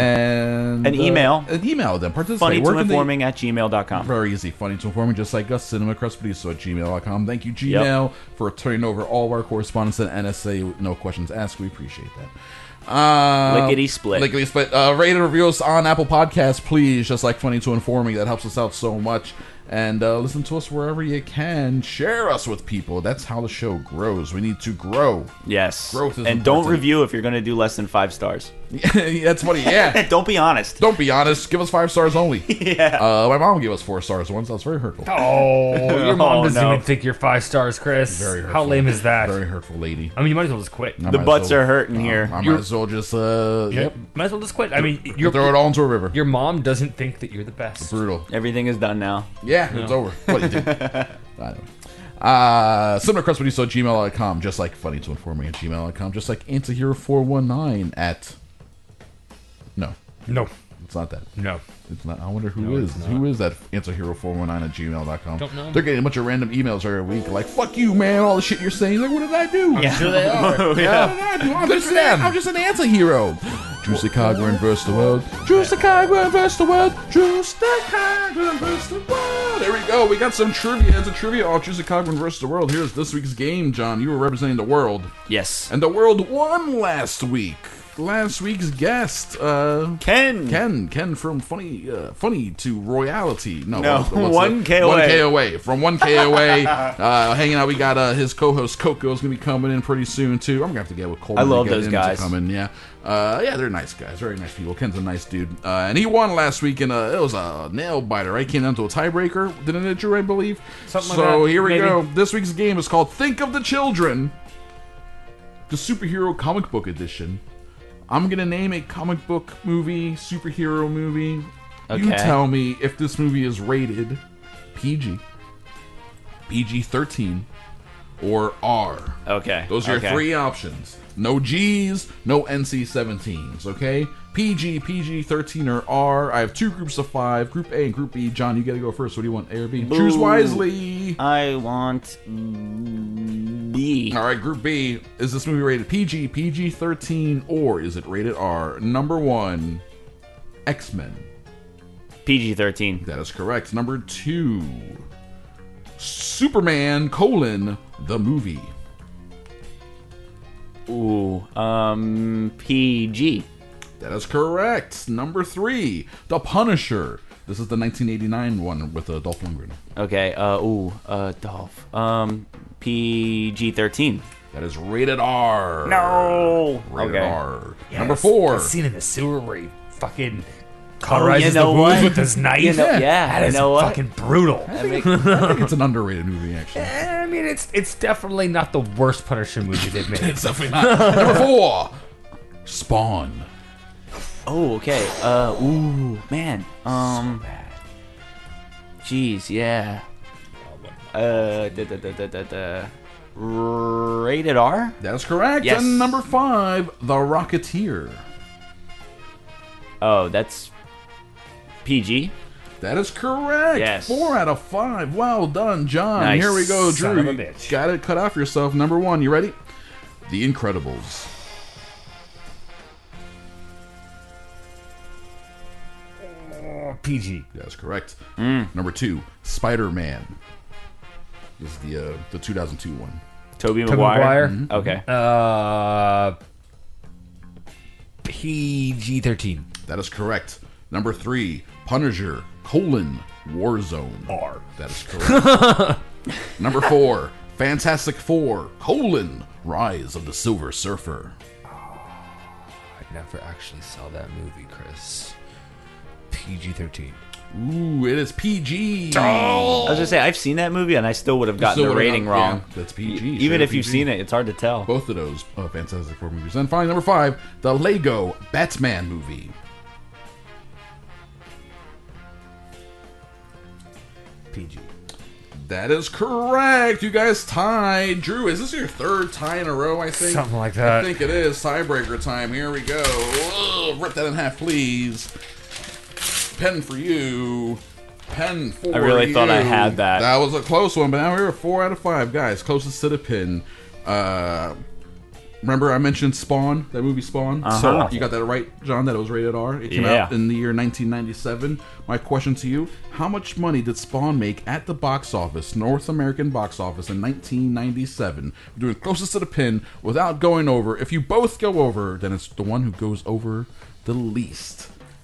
and An uh, email. an email them. Participate. Funny Where to can they- informing at gmail dot com. Very easy. Funny to Informing, just like us. Cinema Crespediso at gmail dot com. Thank you, Gmail, for turning over all of our correspondence at N S A. No questions asked. We appreciate that. Uh, Lickety split. Lickety split. Uh, rate and review us on Apple Podcasts, please. Just like Funny to Informing. That helps us out so much. And uh, listen to us wherever you can. Share us with people. That's how the show grows. We need to grow. Yes. Growth is And important. don't review if you're going to do less than five stars. That's funny, yeah. Don't be honest. Don't be honest. Give us five stars only. Yeah. Uh, my mom gave us four stars once. That was very hurtful. Oh, your mom Oh, doesn't no. even think you're five stars, Chris. Very hurtful. How lame is that? Very hurtful lady. I mean, you might as well just quit. I The might as butts well- are hurting uh, here. I might You're- as well just, uh, yep. Might as well just quit. I mean, you're, Throw it all into a river. your mom doesn't think that you're the best. Brutal. Everything is done now. Yeah, it's over. What do you do? I don't know. Uh, CinemaCrestPodiso at gmail dot com, just like funny to inform me at gmail dot com, just like Antihero four one nine at. No, No, it's not that. no. It's not. I wonder who No, is it's who is that Antihero four one nine at gmail dot com. Don't know. They're getting a bunch of random emails every week, like "fuck you, man," all the shit you're saying. Like, what did I do? I'm sure they are. What did I do? I'm Good just for an, them. I'm just an antihero. Juice the Cogburn versus the world. Juice the Cogburn versus the world. Juice the Cogburn versus the world. There we go. We got some trivia. It's a trivia off Juice the Cogburn versus the world. Here's this week's game, John. You were representing the world. Yes. And the world won last week. Last week's guest, uh, Ken. Ken, Ken from Funny, uh, Funny to Royalty. No, No, what's- what's one the- K away. One K away. From one K away, uh, hanging out. We got uh, his co-host Coco is gonna be coming in pretty soon too. I'm gonna have to get with Coleman. I love to get those him to guys. come in. Yeah, uh, yeah, they're nice guys, very nice people. Ken's a nice dude, uh, and he won last week, and uh, it was a nail biter. Right, came down to a tiebreaker, didn't it, Drew? I believe. Something like so that, here we maybe. go. This week's game is called Think of the Children, the superhero comic book edition. I'm gonna name a comic book movie, superhero movie. You Okay. tell me if this movie is rated P G, P G thirteen, or R. Okay. Those are okay. your three options. No G's, no N C seventeens, okay? P G, P G thirteen, or R. I have two groups of five, Group A and Group B. John, you gotta go first. What do you want, A or B? Boo. Choose wisely. I want B. All right, Group B. Is this movie rated P G, P G thirteen, or is it rated R? Number one, X-Men. P G thirteen. That is correct. Number two, Superman, colon, the movie. Ooh. Um. P G. That is correct. Number three, The Punisher. This is the nineteen eighty-nine one with uh, Dolph Lundgren. Okay. Uh. Ooh. Uh. Dolph. Um. P G thirteen. That is rated R. No. Rated Okay. R. Yes, Number four. That scene in the sewer where he fucking Oh, cauterizes you know the wounds what? with his knife. You know- yeah, that you is know what? fucking brutal. I think, I think it's an underrated movie, actually. I mean, it's it's definitely not the worst Punisher movie they've made. It's definitely not. Number four, Spawn. Oh. Okay. Uh. Ooh. Man. Um. Jeez. Yeah. Uh. Da, da, da, da, da, da. Rated R. That is correct. Yes. And number five, The Rocketeer. Oh, that's P G. That is correct. Yes. Four out of five. Well done, John. Nice. Here we go, Drew. Son of a You bitch. got it cut off yourself. Number one, you ready? The Incredibles. Oh, P G. That's correct. Mm. Number two, Spider-Man. This is the uh, the two thousand two one. Tobey Tobey Maguire. Maguire. Mhm. Okay. Uh, P G thirteen. That is correct. Number three, Punisher, colon, Warzone. R. That is correct. Number four, Fantastic Four, colon, Rise of the Silver Surfer. I never actually saw that movie, Chris. P G thirteen. Ooh, it is P G. I was gonna say I've seen that movie and I still would have gotten Still the would've rating got- wrong. yeah, that's P G. Even straight if up you've P G. seen it, it's hard to tell. Both of those uh, Fantastic Four movies. And finally, number five, the Lego Batman movie. P G. That is correct. You guys tied. Drew, is this your third tie in a row, I think? Something like that. I think it is. Tiebreaker time. Here we go. Ugh, rip that in half, please. Pen for you. Pen for you. I really thought I had that. That was a close one, but now we're four out of five, guys. Closest to the pin. Uh... Remember I mentioned Spawn, that movie Spawn? Uh-huh. So you got that right, John, that it was rated R. It came Yeah. out in the year nineteen ninety-seven. My question to you, how much money did Spawn make at the box office, North American box office, in nineteen ninety-seven? We're doing closest to the pin without going over. If you both go over, then it's the one who goes over the least.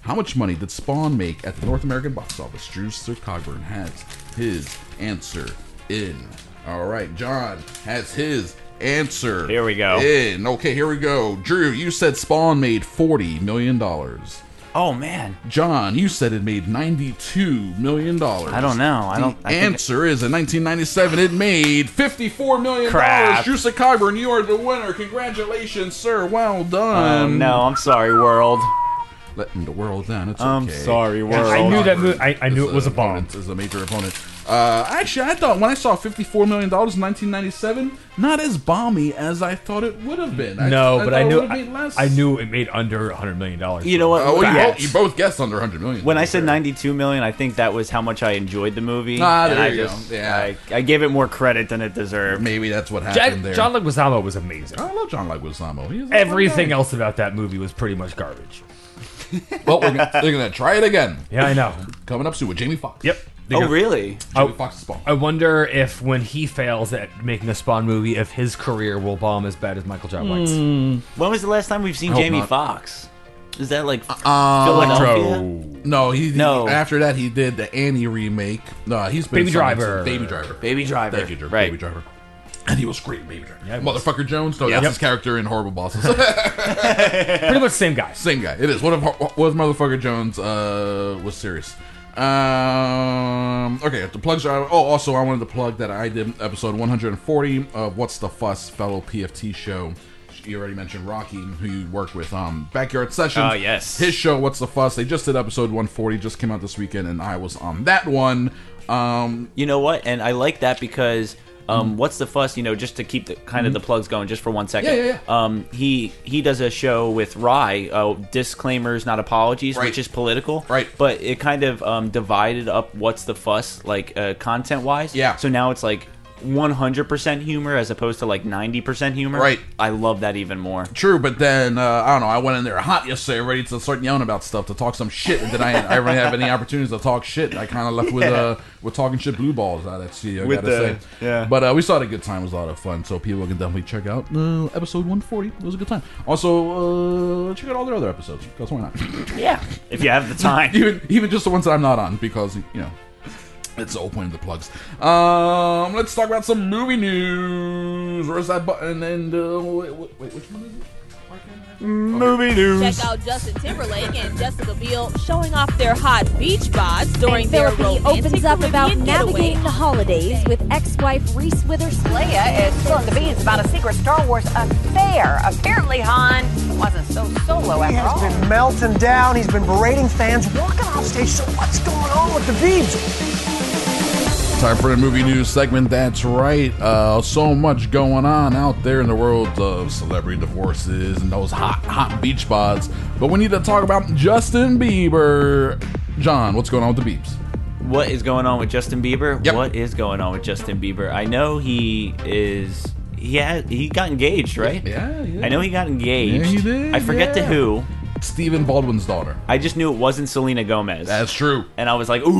How much money did Spawn make at the North American box office? Drew Cogburn has his answer in. All right, John has his answer. Here we go. In. Okay, here we go. Drew, you said Spawn made forty million dollars. Oh, man. John, you said it made ninety-two million dollars. I don't know. I the don't. I answer is in nineteen ninety-seven, it made fifty-four million dollars. Crap. Drew Cogburn, you are the winner. Congratulations, sir. Well done. Um, no, I'm sorry, world. Letting the world down. It's I'm okay. sorry, world. I knew that movie. I, I knew Is it was a bomb. opponent, is a major opponent. Uh, actually, I thought when I saw fifty-four million dollars in nineteen ninety-seven, not as balmy as I thought it would have been. I, No, I but thought I it knew would've made I, less. I knew it made under one hundred million dollars. You know what? Uh, well, you, Yes. both, you both guessed under one hundred million dollars. When I said ninety-two million dollars, I think that was how much I enjoyed the movie. Ah, and there I you just, go. Yeah. I, I gave it more credit than it deserved. Maybe that's what John, happened there. John Leguizamo was amazing. I love John Leguizamo. He's a Everything fun guy. else about that movie was pretty much garbage. Well, we're gonna, they're gonna try it again. Yeah, I know. Coming up soon with Jamie Foxx. Yep. Oh, really? Jamie Foxx's Spawn. I wonder if when he fails at making a Spawn movie, if his career will bomb as bad as Michael J. White's. When was the last time we've seen I hope Jamie not. Foxx? Is that like Uh, Philadelphia? No, he, he- No. After that, he did the Annie remake. No, he's been Baby in some- Driver. Baby Driver. Baby Driver. Thank you, Drew. Right. Baby Driver. And he was great, in Baby Driver. Yeah, he was. Motherfucker Jones. No, Yep. that's his character in Horrible Bosses. Pretty much the same guy. Same guy. It is. What if, what if Motherfucker Jones uh, was serious? Um, okay, the plugs are. Oh, also, I wanted to plug that I did episode one hundred forty of What's the Fuss, fellow P F T show. You already mentioned Rocky, who you work with, um, Backyard Sessions. Oh, yes. His show, What's the Fuss? They just did episode one forty, just came out this weekend, and I was on that one. Um, You know what? And I like that because um, What's the Fuss? You know, just to keep the kind of the plugs going, just for one second. Yeah, yeah, yeah. Um, he he does a show with Rye, uh, disclaimers, not apologies, Right. which is political. Right. But it kind of um, divided up What's the Fuss, like uh, content wise. Yeah. So now it's like one hundred percent humor as opposed to like ninety percent humor. Right. I love that even more. True, but then, uh, I don't know, I went in there hot yesterday, ready to start yelling about stuff, to talk some shit, and then I, I really have any opportunities to talk shit. I kind of left with uh, with talking shit blue balls out at sea, I With gotta the- say. yeah. But uh, we still had a good time. It was a lot of fun, so people can definitely check out uh, episode one forty. It was a good time. Also, uh, check out all their other episodes, because why not? Yeah. If you have the time. even, even just the ones that I'm not on, because, you know, it's the whole point of the plugs. Um, let's talk about some movie news. Where's that button? And, uh, wait, wait, wait which one is it? Movie news. Check out Justin Timberlake and Jessica Biel showing off their hot beach bods during And their Philippi romantic opens up about Caribbean getaway. navigating the holidays with ex-wife Reese Witherspoon. Leia is spilling the beans about a secret Star Wars affair. Apparently, Han wasn't so solo He after has all. been melting down. He's been berating fans, walking off stage. So what's going on with the Biebs? Time for the movie news segment. That's right. Uh, so much going on out there in the world of celebrity divorces and those hot, hot beach bods. But we need to talk about Justin Bieber. John, what's going on with the Biebs? What is going on with Justin Bieber? Yep. What is going on with Justin Bieber? I know he is. He had. He got engaged, right? Yeah, yeah. I know he got engaged. Yeah, he did, I forget to yeah. who. Stephen Baldwin's daughter. I just knew it wasn't Selena Gomez. That's true. And I was like, ooh.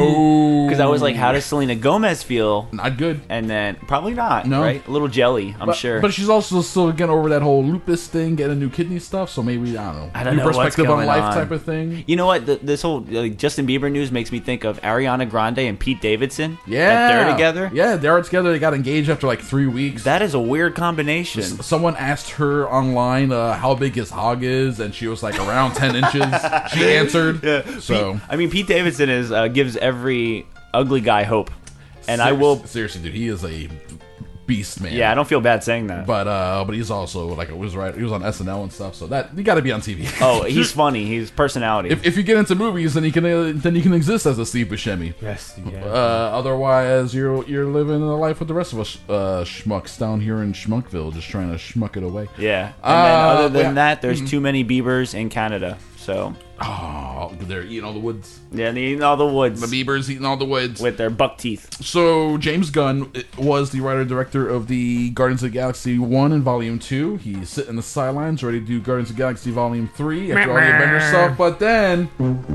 Oh. Because I was like, how does Selena Gomez feel? Not good. And then, probably not, No. right? A little jelly, I'm but, sure. But she's also still getting over that whole lupus thing, getting new kidney stuff. So maybe, I don't know. I don't new know what's perspective going on life on. type of thing. You know what? The, this whole like, Justin Bieber news makes me think of Ariana Grande and Pete Davidson. Yeah. That they're together. Yeah, they're together. They got engaged after like three weeks. That is a weird combination. S- Someone asked her online uh, how big his hog is, and she was like around ten inches. She answered. Yeah. So Pete, I mean, Pete Davidson is uh, gives every ugly guy hope, and I serious- will. seriously, dude, he is a beast, man. Yeah, I don't feel bad saying that. But uh, but he's also like it was right. He was on S N L and stuff, so that you got to be on T V. Oh, he's funny. He's personality. If, if you get into movies, then you can uh, then you can exist as a Steve Buscemi. Yes, you can. Uh, otherwise, you're you're living a life with the rest of us uh, schmucks down here in Schmuckville, just trying to schmuck it away. yeah. And then Uh, other than yeah. that, there's Mhm. too many Biebers in Canada. So Oh, they're eating all the woods. yeah, they eat all the woods The Biebers eating all the woods. with their buck teeth. So James Gunn was the writer-director of the Guardians of the Galaxy one and Volume two. He's sitting in the sidelines ready to do Guardians of the Galaxy Volume three after all the Avengers stuff, but then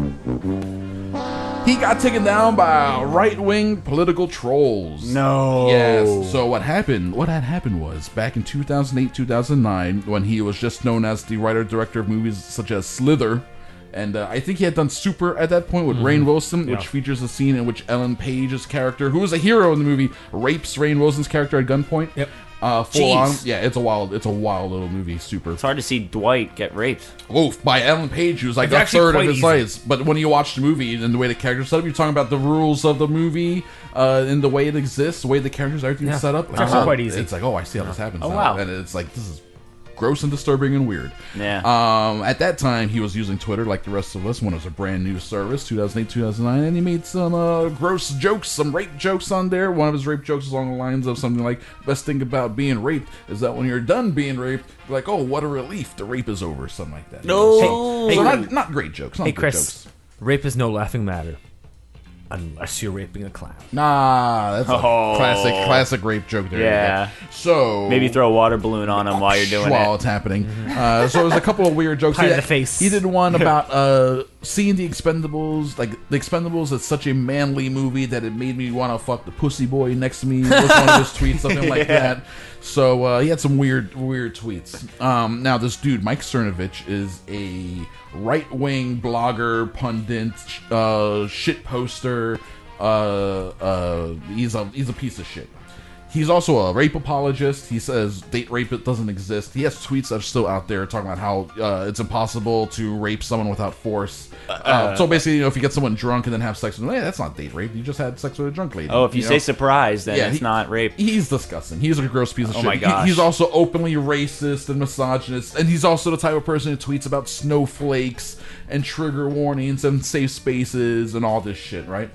he got taken down by right-wing political trolls. No. Yes. So what happened, what had happened was, back in two thousand eight, two thousand nine, when he was just known as the writer-director of movies such as Slither, And uh, I think he had done Super at that point with Mhm. Rainn Wilson, Yeah. which features a scene in which Ellen Page's character, who was a hero in the movie, rapes Rainn Wilson's character at gunpoint. Yep. Uh, full Jeez. on. Yeah, it's a wild, it's a wild little movie. Super. It's hard to see Dwight get raped. Oh, by Ellen Page, who's like It's a actually third of quite his easy. size. But when you watch the movie and the way the characters set up, you're talking about the rules of the movie uh, and the way it exists, the way the characters, everything's Yeah. set up. It's actually quite easy. It's like, oh, I see how this happens. Oh, now. wow. And it's like, this is gross and disturbing and weird. Yeah. Um, at that time, he was using Twitter like the rest of us when it was a brand new service, two thousand eight, two thousand nine, and he made some uh, gross jokes, some rape jokes on there. One of his rape jokes was along the lines of something like, best thing about being raped is that when you're done being raped, you're like, oh, what a relief, the rape is over, something like that. No. So, Hey, so hey, not, not great jokes, not Hey, good Chris, jokes. rape is no laughing matter. Unless you're raping a clown. Nah, that's a Oh. classic, classic rape joke there. Yeah. So Maybe throw a water balloon on him while you're doing while it. it's happening. Uh, so there's a couple of weird jokes. Pie He- to the face. He did one about uh, seeing the Expendables. Like the Expendables is such a manly movie that it made me want to fuck the pussy boy next to me. Was one of his tweets, something like Yeah. that. So uh, he had some weird, weird tweets. Um, now this dude, Mike Cernovich, is a right-wing blogger, pundit, uh, shit poster. Uh, uh, he's a he's a piece of shit. He's also a rape apologist. He says date rape it doesn't exist. He has tweets that are still out there talking about how uh, it's impossible to rape someone without force. Uh, Uh, so basically, you know, if you get someone drunk and then have sex with them, hey, that's not date rape. You just had sex with a drunk lady. Oh, if you, say know? surprise, then Yeah, it's he- not rape. He's disgusting. He's a gross piece of Oh shit. my He- gosh. he's also openly racist and misogynist, and he's also the type of person who tweets about snowflakes and trigger warnings and safe spaces and all this shit, right?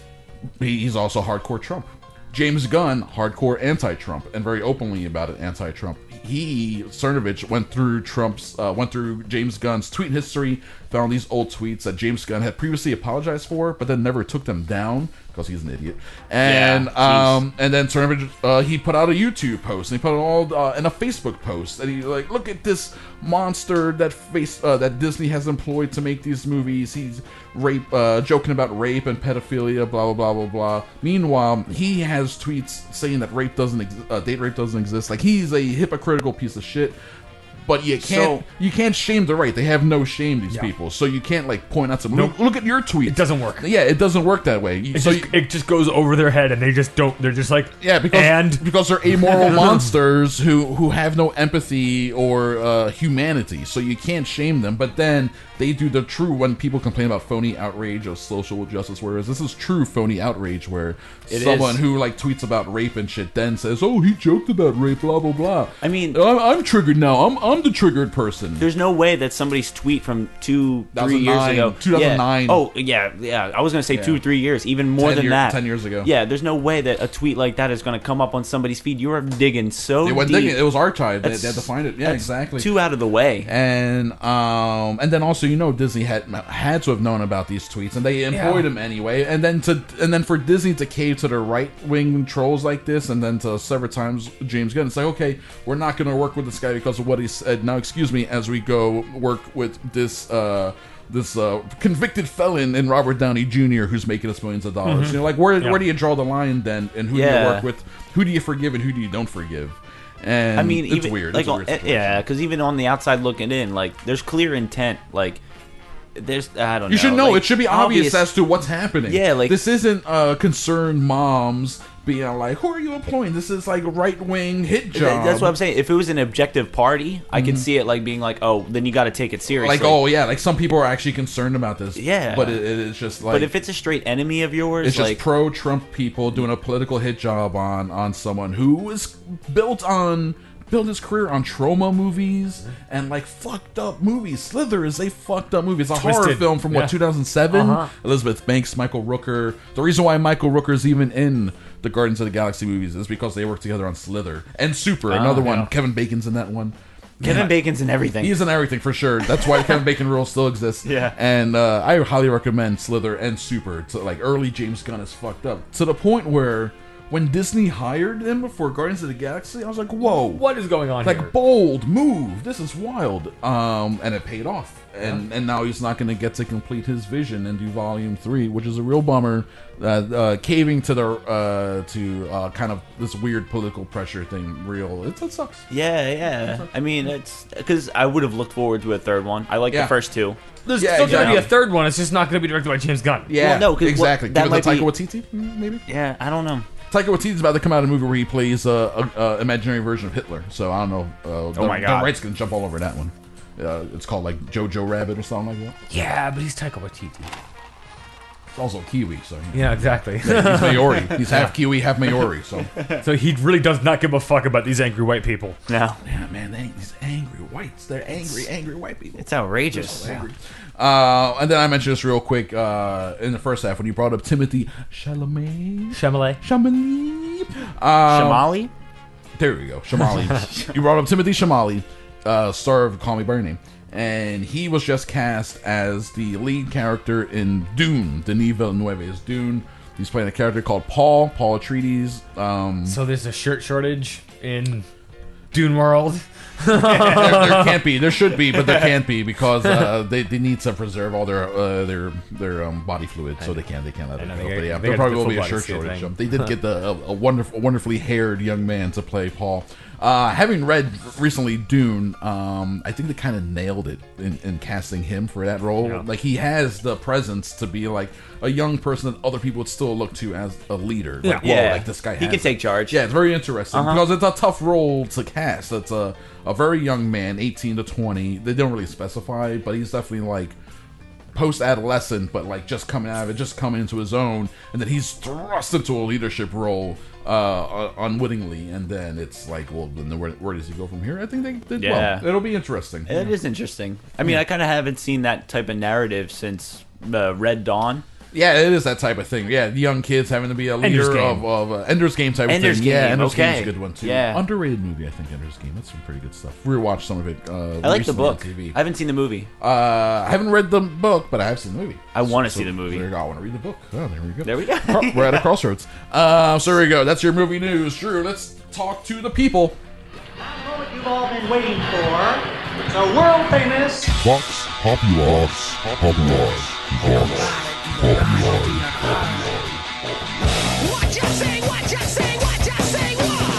He- He's also hardcore Trump. James Gunn, hardcore anti-Trump, and very openly about it, anti-Trump. He, Cernovich, went through Trump's, uh, went through James Gunn's tweet history, found these old tweets that James Gunn had previously apologized for, but then never took them down because he's an idiot. And Yeah, um, and then Cernovich, uh, he put out a YouTube post, and he put it all uh, in a Facebook post, and he like, look at this monster that face uh, that Disney has employed to make these movies. He's rape, uh, joking about rape and pedophilia, blah blah blah blah blah. Meanwhile, he has tweets saying that rape doesn't, ex- uh, date rape doesn't exist. Like he's a hypocritical piece of shit. But you can't So- you can't shame the right. They have no shame, these Yeah. people. So you can't like point out some. Nope. Look, look at your tweet. It doesn't work. Yeah, it doesn't work that way. You- It so just, you- it just goes over their head, and they just don't. They're just like, yeah, because and because they're amoral monsters who who have no empathy or uh, humanity. So you can't shame them. But then they do the true when people complain about phony outrage of social justice. Whereas this is true phony outrage, where It someone is. who like tweets about rape and shit then says, "Oh, he joked about rape," blah blah blah. I mean, I'm, I'm triggered now. I'm I'm the triggered person. There's no way that somebody's tweet from two, three years two thousand nine ago. two thousand nine Yeah. Oh, yeah, yeah. I was gonna say Yeah. two, three years, even more ten than year- that. ten years ago. Yeah, there's no way that a tweet like that is gonna come up on somebody's feed. You are digging so They went deep. digging. It was archived. They, That's- they had to find it. Yeah, that's exactly. Too out of the way. And um, and then also, you know, Disney had had to have known about these tweets, and they employed Yeah. him anyway. And then to and then for Disney to cave to the right wing trolls like this, and then to several times James Gunn, it's like, okay, we're not going to work with this guy because of what he said. Now, excuse me, as we go work with this. Uh, this uh, convicted felon in Robert Downey Junior who's making us millions of dollars. Mhm. You know, like where Yeah. where do you draw the line then, and who do Yeah. you work with? Who do you forgive and who do you don't forgive? And I mean, it's even, weird. Like, It's a weird uh, situation. yeah, because even on the outside looking in, like, there's clear intent. Like, there's I don't know. You should know. like, it should be obvious, as to what's happening. Yeah, like this isn't uh, concerned moms being like, "Who are you employing?" This is like right wing hit Th- job. That's what I'm saying. If it was an objective party, I can Mhm. see it like being like, oh, then you got to take it seriously. Like, oh yeah, like some people are actually concerned about this. Yeah. but it, it is just like. but if it's a straight enemy of yours, it's like just pro-Trump people doing a political hit job on on someone who is built on built his career on trauma movies and like fucked up movies. Slither is a fucked up movie. It's a horror Twisted. film from what Yeah. two thousand seven. Uh-huh. Elizabeth Banks, Michael Rooker. The reason why Michael Rooker is even in the Guardians of the Galaxy movies is because they work together on Slither and Super. Oh, Another one. yeah. Kevin Bacon's in that one. Kevin Man, Bacon's in everything. He's in everything for sure. That's why Kevin Bacon rule still exists. Yeah. And uh, I highly recommend Slither and Super. To, like early James Gunn is fucked up to the point where when Disney hired him for Guardians of the Galaxy, I was like, whoa. What is going on like, here? bold move. This is wild. Um, and it paid off. And yeah. and now he's not going to get to complete his vision and do Volume three, which is a real bummer. Uh, uh, caving to the uh, to uh, kind of this weird political pressure thing. Real, it, it sucks. Yeah, yeah. Sucks. I mean, it's because I would have looked forward to a third one. I like yeah. the first two. There's yeah, still exactly. going to be a third one. It's just not going to be directed by James Gunn. Yeah, well, no, exactly. What, that Give might it to Taika be... Waititi, maybe. Yeah, I don't know. Taika Waititi's about to come out a movie where he plays uh, a, a imaginary version of Hitler. So I don't know. Uh, oh the, my god, the right's gonna jump all over that one. Uh, it's called like Jojo Rabbit or something like that. Yeah, but he's Taika Waititi. It's also Kiwi, so yeah, exactly. Yeah, he's Maori. He's half Kiwi, half Maori. So, so he really does not give a fuck about these angry white people. No, yeah, man, they, these angry whites. They're angry, angry white people. It's outrageous. So angry. Uh, and then I mentioned this real quick uh, in the first half when you brought up Timothy Chalamet. Chalamet. Chalamet. Um, Shamali. There we go, Shamali. You brought up Timothy Chalamet, uh, star of Call Me by Your Name. And he was just cast as the lead character in Dune. Denis Villeneuve's Dune. He's playing a character called Paul, Paul Atreides. Um, so there's a shirt shortage in Dune World? there, there can't be. There should be, but there can't be because uh, they, they need to preserve all their uh, their their um, body fluid, so they can't they can't let it go. They, but yeah, they there probably will be a body shirt shortage. Thing. They did get the a, a wonderful, a wonderfully haired young man to play Paul. Uh, having read recently Dune, um, I think they kind of nailed it in, in casting him for that role. Yeah. Like he has the presence to be like a young person that other people would still look to as a leader. Yeah, like, whoa, yeah. like this guy. He has can it. take charge. Yeah, it's very interesting uh-huh. because it's a tough role to cast. It's a a very young man, eighteen to twenty. They don't really specify, but he's definitely like post-adolescent, but like just coming out of it, just coming into his own, and then he's thrust into a leadership role uh, unwittingly, and then it's like, well, then where, where does he go from here? I think they did yeah. well. It'll be interesting. It yeah. is interesting. I mean, I kind of haven't seen that type of narrative since uh, Red Dawn. Yeah, it is that type of thing. Yeah, the young kids having to be a Ender's leader Game. of, of uh, Ender's Game type Ender's of thing. Game, Yeah, Ender's okay. Game's a good one too. Yeah. Underrated movie, I think. Ender's Game. That's some pretty good stuff. We watched some of it. Uh, I like the recently on book. T V. I haven't seen the movie. Uh, I haven't read the book, but I have seen the movie. I want to So- see the movie. so there you go. I want to read the book. Oh, there we go. There we go. Cro- We're at a crossroads. Uh, so there we go. That's your movie news. Drew, let's talk to the people. Now what you've all been waiting for. The world famous Vox Populi. Vox Populi. Vox Populi. Populi. What you say, what you say, what you say,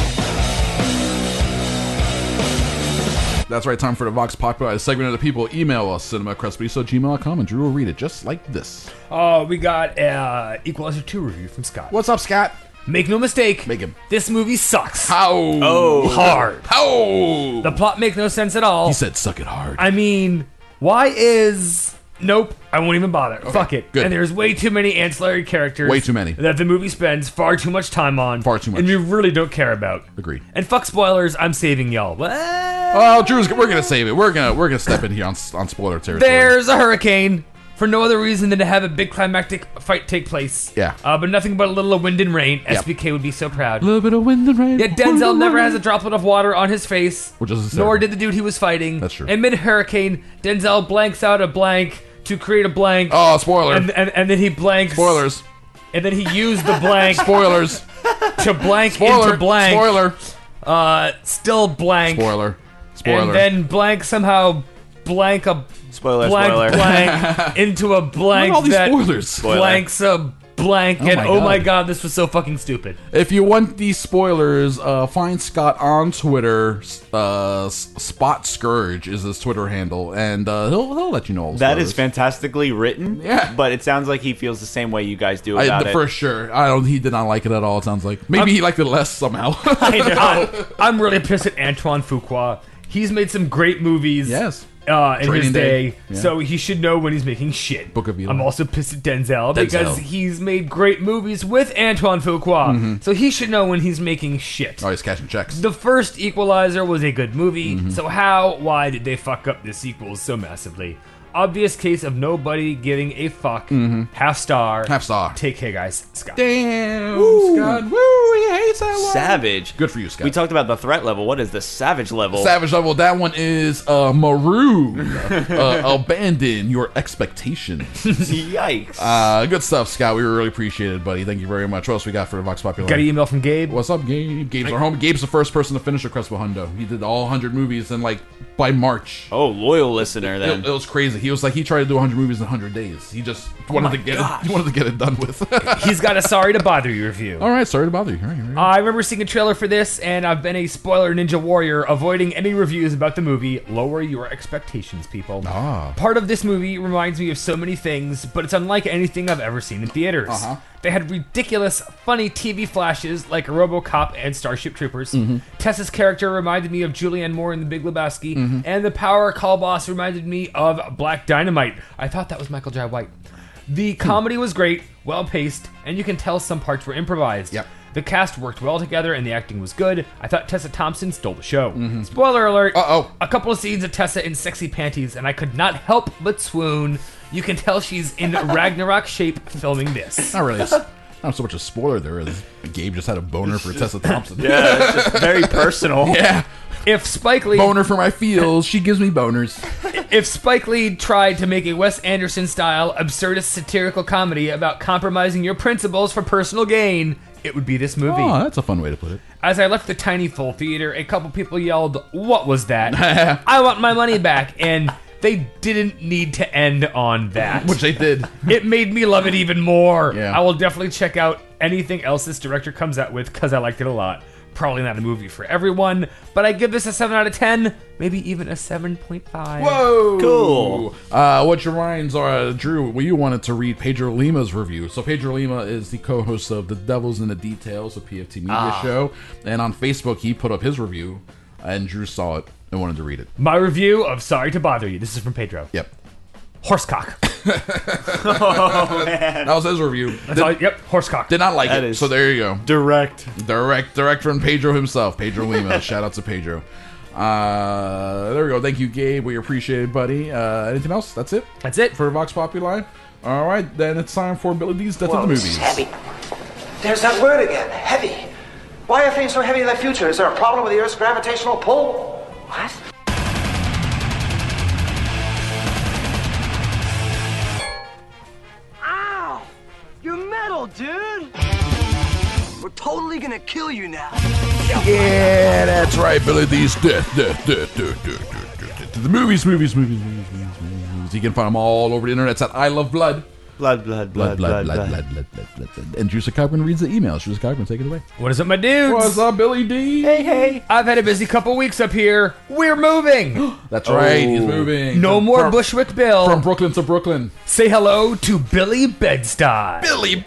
what? That's right. Time for the Vox Populi segment of the people. Email us, cinema crest beast at gmail dot com, and Drew will read it just like this. Oh, we got uh, Equalizer two review from Scott. What's up, Scott? Make no mistake. Make him. This movie sucks. How? Oh, hard. How? The plot makes no sense at all. He said, "Suck it hard." I mean, why is... Nope, I won't even bother. Okay, Fuck it. good. And there's way too many ancillary characters. Way too many. That the movie spends far too much time on. Far too much. And we really don't care about. Agreed. And fuck spoilers, I'm saving y'all. What? Oh, Drew's. We're gonna save it. We're gonna we're gonna step in here on on spoiler territory. There's a hurricane. For no other reason than to have a big climactic fight take place. Yeah. Uh, but nothing but a little of wind and rain. Yep. S B K would be so proud. A little bit of wind and rain. Yeah, Denzel never has a droplet of water on his face. Which is nor did the dude he was fighting. That's true. And mid-hurricane, Denzel blanks out a blank to create a blank. Oh, spoiler. And, and, and then he blanks. Spoilers. And then he used the blank. Spoilers. To blank Spoiler. into blank. Spoiler. Uh, still blank. Spoiler. Spoiler. And then blank somehow blank a Spoiler, blank spoiler. blank into a blank What are all these that spoilers? Spoiler. blanks a blank. Oh and my oh my God. god, this was so fucking stupid. If you want these spoilers, uh, find Scott on Twitter. Uh, Spot Scourge is his Twitter handle, and uh, he'll he'll let you know all the That spoilers. is fantastically written. Yeah. But it sounds like he feels the same way you guys do I, about it. for sure. I don't. He did not like it at all. It sounds like maybe I'm- he liked it less somehow. I, I, I'm really pissed at Antoine Fuqua. He's made some great movies. Yes. Uh, in Training his Day. day, Yeah. so he should know when he's making shit. Book of Eli. I'm also pissed at Denzel, because Denzel. he's made great movies with Antoine Fuqua, Mm-hmm. so he should know when he's making shit. Oh, he's cashing checks. The first Equalizer was a good movie, Mm-hmm. so how, why did they fuck up the sequels so massively? Obvious case of nobody giving a fuck. Half star. Mm-hmm. Half star. Take care, guys. Scott. Damn, Scott. Woo, he hates that long. Savage. Good for you, Scott. We talked about the threat level. What is the savage level? Savage level. That one is uh, maroon. uh, abandon your expectations. Yikes. Uh, good stuff, Scott. We really appreciate it, buddy. Thank you very much. What else we got for Vox Popular? Got an email from Gabe. What's up, Gabe? Gabe's our home. Gabe's the first person to finish a Crespo Hundo. He did all one hundred movies in like by March. Oh, loyal listener then. It, it was crazy. He was like he tried to do one hundred movies in one hundred days. He just wanted oh to get gosh. it. He wanted to get it done with. He's got a sorry to bother you review. All right, sorry to bother you. All right, all right. Uh, I remember seeing a trailer for this, and I've been a spoiler ninja warrior, avoiding any reviews about the movie. Lower your expectations, people. Ah. Part of this movie reminds me of so many things, but it's unlike anything I've ever seen in theaters. Uh-huh. They had ridiculous, funny T V flashes like RoboCop and Starship Troopers. Mm-hmm. Tessa's character reminded me of Julianne Moore in The Big Lebowski, Mm-hmm. and the Power Call Boss reminded me of Black Dynamite. I thought that was Michael Jai White. The comedy was great, well-paced, and you can tell some parts were improvised. Yep. The cast worked well together, and the acting was good. I thought Tessa Thompson stole the show. Mm-hmm. Spoiler alert. Uh-oh. A couple of scenes of Tessa in sexy panties, and I could not help but swoon. You can tell she's in Ragnarok shape filming this. Not really. It's not so much a spoiler there is. Gabe just had a boner for Tessa Thompson. Yeah, it's just very personal. Yeah. If Spike Lee... Boner for my feels. She gives me boners. If Spike Lee tried to make a Wes Anderson-style, absurdist satirical comedy about compromising your principles for personal gain, it would be this movie. Oh, that's a fun way to put it. As I left the tiny full theater, a couple people yelled, "What was that? I want my money back." And they didn't need to end on that. Which they did. It made me love it even more. Yeah. I will definitely check out anything else this director comes out with because I liked it a lot. Probably not a movie for everyone, but I give this a seven out of ten, maybe even a seven point five. Whoa! Cool. Uh, what your minds are, Drew, well, you wanted to read Pedro Lima's review. So Pedro Lima is the co-host of The Devil's in the Details, a P F T Media Ah. show. And on Facebook, he put up his review, and Drew saw it and wanted to read it. My review of Sorry to Bother You. This is from Pedro. Yep. Horsecock. Oh, man. That was his review. That's Did, all, yep, horsecock. did not like That it, is so there you go. Direct. Direct, direct from Pedro himself, Pedro Lima. Shout out to Pedro. Uh, there we go. Thank you, Gabe. We appreciate it, buddy. Uh, anything else? That's it? That's it. For Vox Populi? All right, then it's time for Billy D's Death Whoa, of the this is Movies. heavy. There's that word again, heavy. Why are things so heavy in the future? Is there a problem with the Earth's gravitational pull? What? Ow! You're metal, dude! We're totally gonna kill you now. Yeah, that's right, Billy D's Death, Death, Death, Death, Death, Death, Death, Death. The movies, movies, movies, movies, movies, movies. You can find them all over the internet. It's at I Love Blood. Blood, blood, blood, blood, blood, blood. blood, blood, blood, blood, blood. And Juicy Cochran reads the email. Juicy Cochran, take it away. What is up, my dudes? What's up, Billy D? Hey, hey. I've had a busy couple weeks up here. We're moving. That's right, he's moving. No From- more from- Bushwick Bill. From Brooklyn to Brooklyn. Say hello to Billy Bed-Stuy. Billy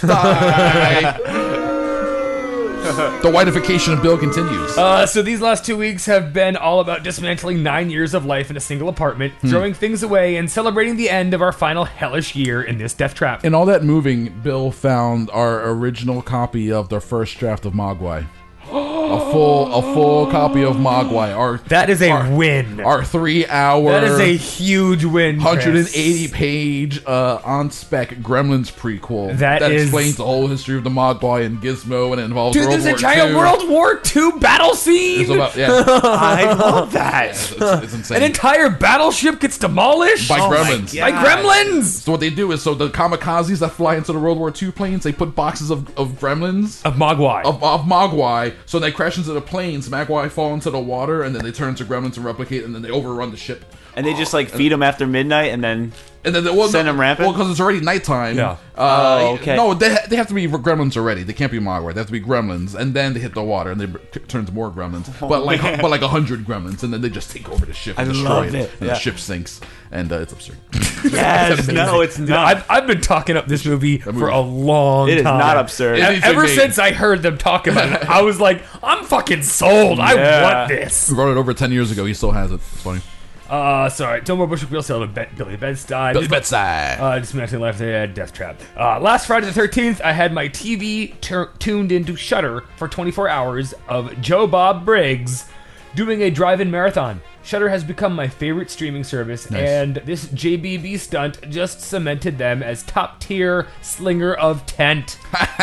Bed-Stuy. The whiteification of Bill continues. Uh, so these last two weeks have been all about dismantling nine years of life in a single apartment, Hmm. throwing things away, and celebrating the end of our final hellish year in this death trap. In all that moving, Bill found our original copy of the first draft of Mogwai. A full, a full copy of Mogwai. Our That is a our, win. Our three-hour. That is a huge win. one hundred Chris. eighty page uh, on spec Gremlins prequel That is- explains the whole history of the Mogwai and Gizmo, and it involves Dude, World there's a War giant Two. World War Two battle scene. It's about- yeah. I love that. It's, it's insane. An entire battleship gets demolished By Oh my gremlins. God. By gremlins. So what they do is, so the kamikazes that fly into the World War Two planes, they put boxes of, of gremlins. Of Mogwai. Of, of Mogwai. So they crash into the planes, Mogwai fall into the water, and then they turn into gremlins and replicate, and then they overrun the ship. And they just like feed them after midnight and then And then they, well, send them rampant? Well, because it's already nighttime. Yeah. Uh, Oh, okay. No, they, ha- they have to be gremlins already. They can't be Mogwai. They have to be gremlins, and then they hit the water, and they b- turn to more gremlins. Oh, but like, man. but like a hundred gremlins, and then they just take over the ship and I destroy love it, it. and Yeah. the ship sinks, and uh, it's absurd. Yes, It's no, amazing. it's Dude, not. I've, I've been talking up this movie, movie- for a long It is time. not absurd. It E- needs a Ever game. since I heard them talk about it, I was like, I'm fucking sold. I Yeah. want this. We wrote it over ten years ago. He still has it. It's funny. Uh, sorry. No more Bushwick Bill, still Be- Billy Bed-Stuy. Billy Bed-Stuy. Uh, dismantling life, uh, Death Trap. Uh, last Friday the thirteenth, I had my T V tur tuned into Shudder for twenty-four hours of Joe Bob Briggs doing a drive-in marathon. Shudder has become my favorite streaming service, Nice. and this J B B stunt just cemented them as top-tier slinger of tent.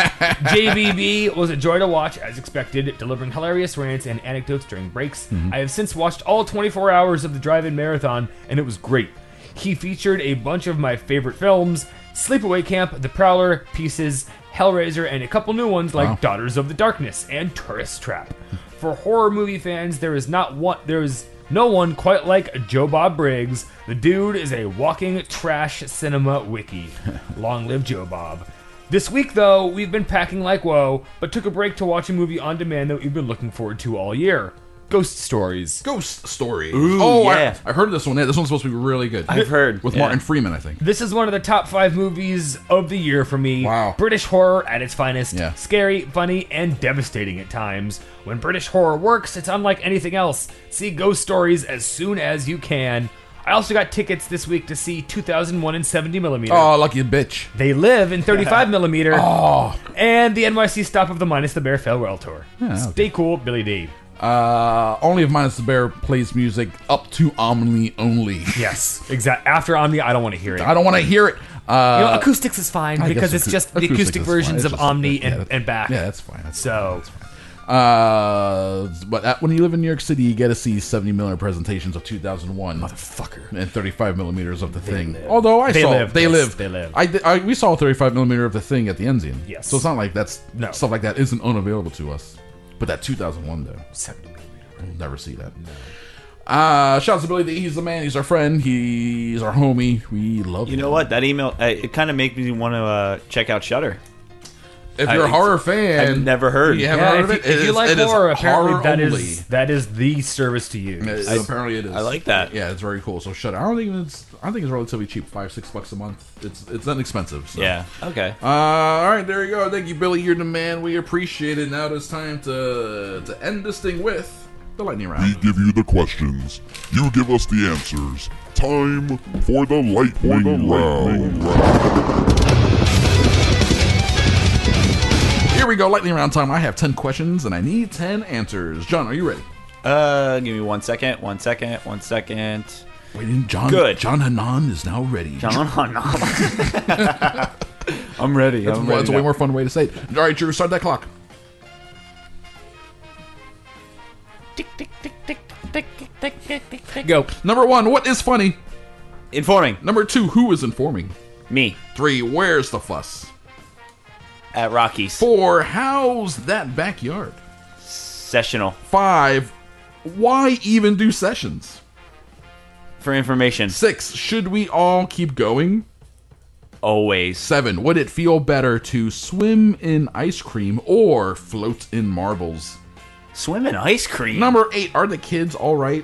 J B B was a joy to watch, as expected, delivering hilarious rants and anecdotes during breaks. Mhm. I have since watched all twenty-four hours of the drive-in marathon, and it was great. He featured a bunch of my favorite films: Sleepaway Camp, The Prowler, Pieces, Hellraiser, and a couple new ones like Wow. Daughters of the Darkness and Tourist Trap. For horror movie fans, there is not one there is no one quite like Joe Bob Briggs. The dude is a walking trash cinema wiki. Long live Joe Bob. This week, though, we've been packing like whoa, but took a break to watch a movie on demand that we've been looking forward to all year. Ghost Stories. Ghost Stories. Ooh, oh, yeah. I, I heard this one. This one's supposed to be really good. I've heard. With Yeah. Martin Freeman, I think. This is one of the top five movies of the year for me. Wow. British horror at its finest. Yeah. Scary, funny, and devastating at times. When British horror works, it's unlike anything else. See Ghost Stories as soon as you can. I also got tickets this week to see two thousand one in seventy millimeter. Oh, lucky bitch. They live in thirty-five millimeter. Oh. And the N Y C stop of the Minus the Bear Farewell Tour. Yeah, okay. Stay cool, Billy D. Uh, only if Minus the Bear plays music up to Omni only. Yes, exactly. After Omni, I don't want to hear it. I don't want to hear it. Uh, You know, acoustics is fine I because guess it's acou- just the acoustic acoustic is versions fine. of It's just Omni like that. and, Yeah, and back. Yeah, that's fine. That's so, fine. That's fine. Uh, but at, when you live in New York City, you get to see seventy millimeter presentations of two thousand one, motherfucker, and thirty-five millimeters of the thing. live. Although I They saw live, they Chris. live, They live. I, did- I we saw a thirty-five millimeter of the thing at the Enzian. Yes. So it's not like that's No. stuff like that isn't unavailable to us. But that two thousand one though, seventy millimeter. We'll never see that. No. Uh, shout out to Billy D. He's the man. He's our friend. He's our homie. We love You him. know what? That email, uh, it kind of makes me want to uh, check out Shudder. If you're I- a horror fan, I've never heard. You haven't Yeah, heard if of you, it? if It you is- like it is horror, apparently horror that only. is that is the service to use. It- I- apparently it is. I like that. Yeah, it's very cool. So shut. I don't think it's. I think it's relatively cheap. Five, six bucks a month. It's it's inexpensive. So. Yeah. Okay. Uh, all right, there you go. Thank you, Billy. You're the man. We appreciate it. Now it's time to to end this thing with the lightning round. We give you the questions. You give us the answers. Time for the lightning, round. Here we go, lightning round time. I have ten questions and I need ten answers. John, are you ready? Uh, give me one second. One second. One second. Waiting, John. Good. John Hanan is now ready. John Hanan. I'm ready. That's, I'm well, ready that's a way now. more fun way to say it. All right, Drew, start that clock. Go. Number one, what is funny? Informing. Number two, who is informing? Me. Three, where's the fuss? At Rockies. Four, how's that backyard? Sessional. Five, why even do sessions? For information. Six, should we all keep going? Always. Seven, would it feel better to swim in ice cream or float in marbles? Swim in ice cream. Number eight, are the kids all right?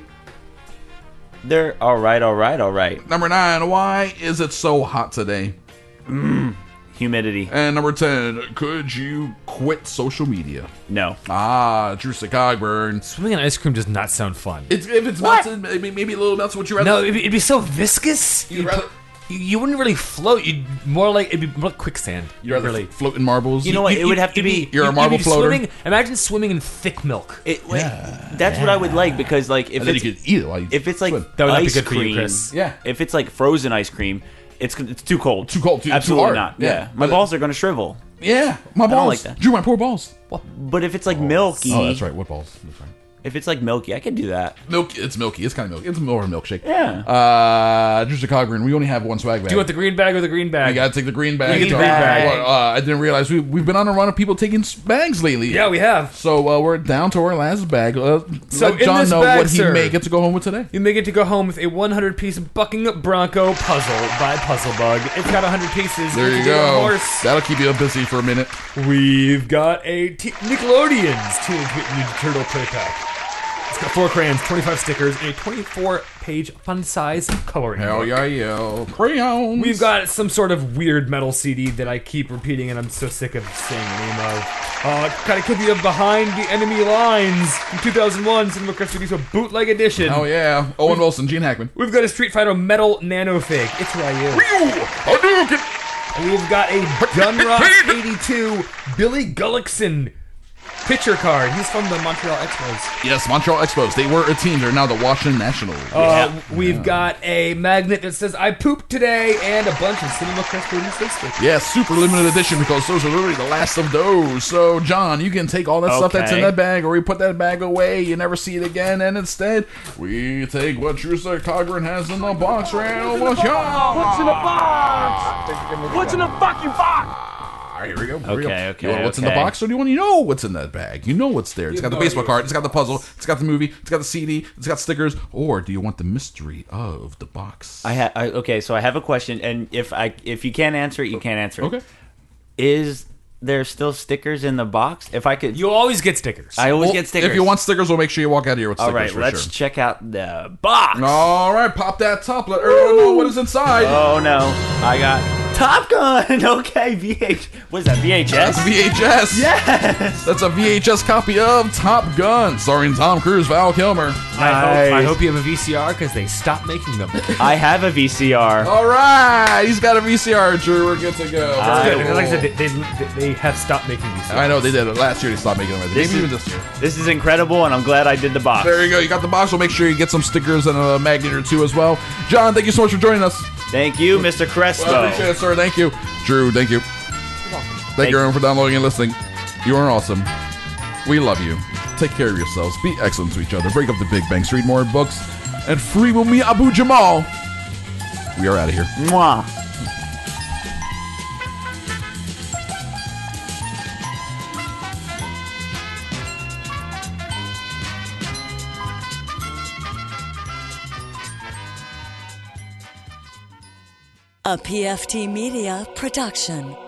They're all right, all right, all right. Number nine, why is it so hot today? Mm. Humidity. And number ten, could you quit social media? No. Ah, Drew Cogburn. Swimming in ice cream does not sound fun. It's, if it's melted, maybe, maybe a little melted, would you rather? No, it'd be, it'd be so viscous. You'd You'd rather- put- you, you wouldn't really float. You'd more like it'd be more like quicksand. You'd rather really. float in marbles? You know what? It would have to You'd be. You're a you'd marble be floater? Swimming, imagine swimming in thick milk. It, wait, that's what I would like because, like, if And then it's you could eat it while you if it's like swim. That would not be ice good for you, cream, Chris. Yeah. If it's like frozen ice cream, it's it's too cold. Too cold, too- too Absolutely hard. not. Yeah. Yeah, my But- balls are gonna shrivel. Yeah, my I balls. don't like that. Drew, my poor balls. But if it's like milky, Oh, that's right. What balls? That's right. if it's like milky, I can do that. Milk. It's milky. It's kind of milky. It's more of a milkshake. Yeah. Uh, Drew Cogburn, we only have one swag bag. Do you want the green bag or the green bag? I gotta take the green bag. You get the Uh, green bag. well, uh, I didn't realize we, we've been on a run of people taking s- bags lately. Yeah, we have. So uh, we're down to our last bag. Uh, So let in John this know bag, what he sir, may get to go home with today. You may get to go home with a one hundred piece Bucking Bronco puzzle by Puzzle Bug. It's got one hundred pieces. There It's you a go. horse. That'll keep you busy for a minute. We've got a t- Nickelodeon's Teenage Mutant Ninja Turtle play pack. It's got four crayons, twenty-five stickers, and a twenty-four page fun-size coloring Hell book. yeah, yeah. Crayons. We've got some sort of weird metal C D that I keep repeating, and I'm so sick of saying the name of. Uh, kind of could be a Behind the Enemy Lines from two thousand one Cinema Crest Release bootleg edition. Hell yeah. Owen Wilson, Gene Hackman. We've got a Street Fighter metal nano fig. It's Ryu. Hadouken! We've got a Dunrock eighty-two Billy Gullickson pitcher card. He's from the Montreal Expos. Yes, Montreal Expos. They were a team. They're now the Washington Nationals. Uh, yeah. We've yeah. got a magnet that says "I pooped today" and a bunch of Cinema Crespo face stickers. Yeah, super limited edition because those are literally the last of those. So, John, you can take all that okay. stuff that's in that bag, or we put that bag away. You never see it again, and instead we take what Trusa Cogburn has in the box right over here. What's in the box? What's in the fucking box? All right, here we go. Here Okay, we go. okay, You want what's okay. in the box, or do you want to know what's in that bag? You know what's there. It's got the baseball card. It's got the puzzle. It's got the movie. It's got the C D. It's got stickers. Or do you want the mystery of the box? I ha- I, okay, so I have a question, and if I if you can't answer it, you can't answer it. Okay. Is there still stickers in the box? If I could, You always get stickers. I always Well, get stickers. If you want stickers, we'll make sure you walk out of here with all stickers right, for let's sure. check out the box. All right, pop that top. Let everyone know what is inside. Oh no, I got Top Gun. Okay, V H. What is that? V H S. That's V H S. Yes. That's a V H S copy of Top Gun, starring Tom Cruise, Val Kilmer. I, hope, I Nice. hope you have a V C R because they stopped making them. I have a V C R. All right, he's got a V C R, Drew. We're good to go. I Very Like I said, cool. they, they, they have stopped making V C Rs. I know they did it last year. They stopped making them. This Maybe is- even this year. This is incredible, and I'm glad I did the box. There you go. You got the box. We'll make sure you get some stickers and a magnet or two as well. John, thank you so much for joining us. Thank you, Mister Crespo. Well, I appreciate it, sir. Thank you. Drew, thank you. Thank, Thank you, everyone, for downloading and listening. You are awesome. We love you. Take care of yourselves. Be excellent to each other. Break up the big banks. Read more books. And free Wumi Abu Jamal. We are out of here. Mwah. A P F T Media production.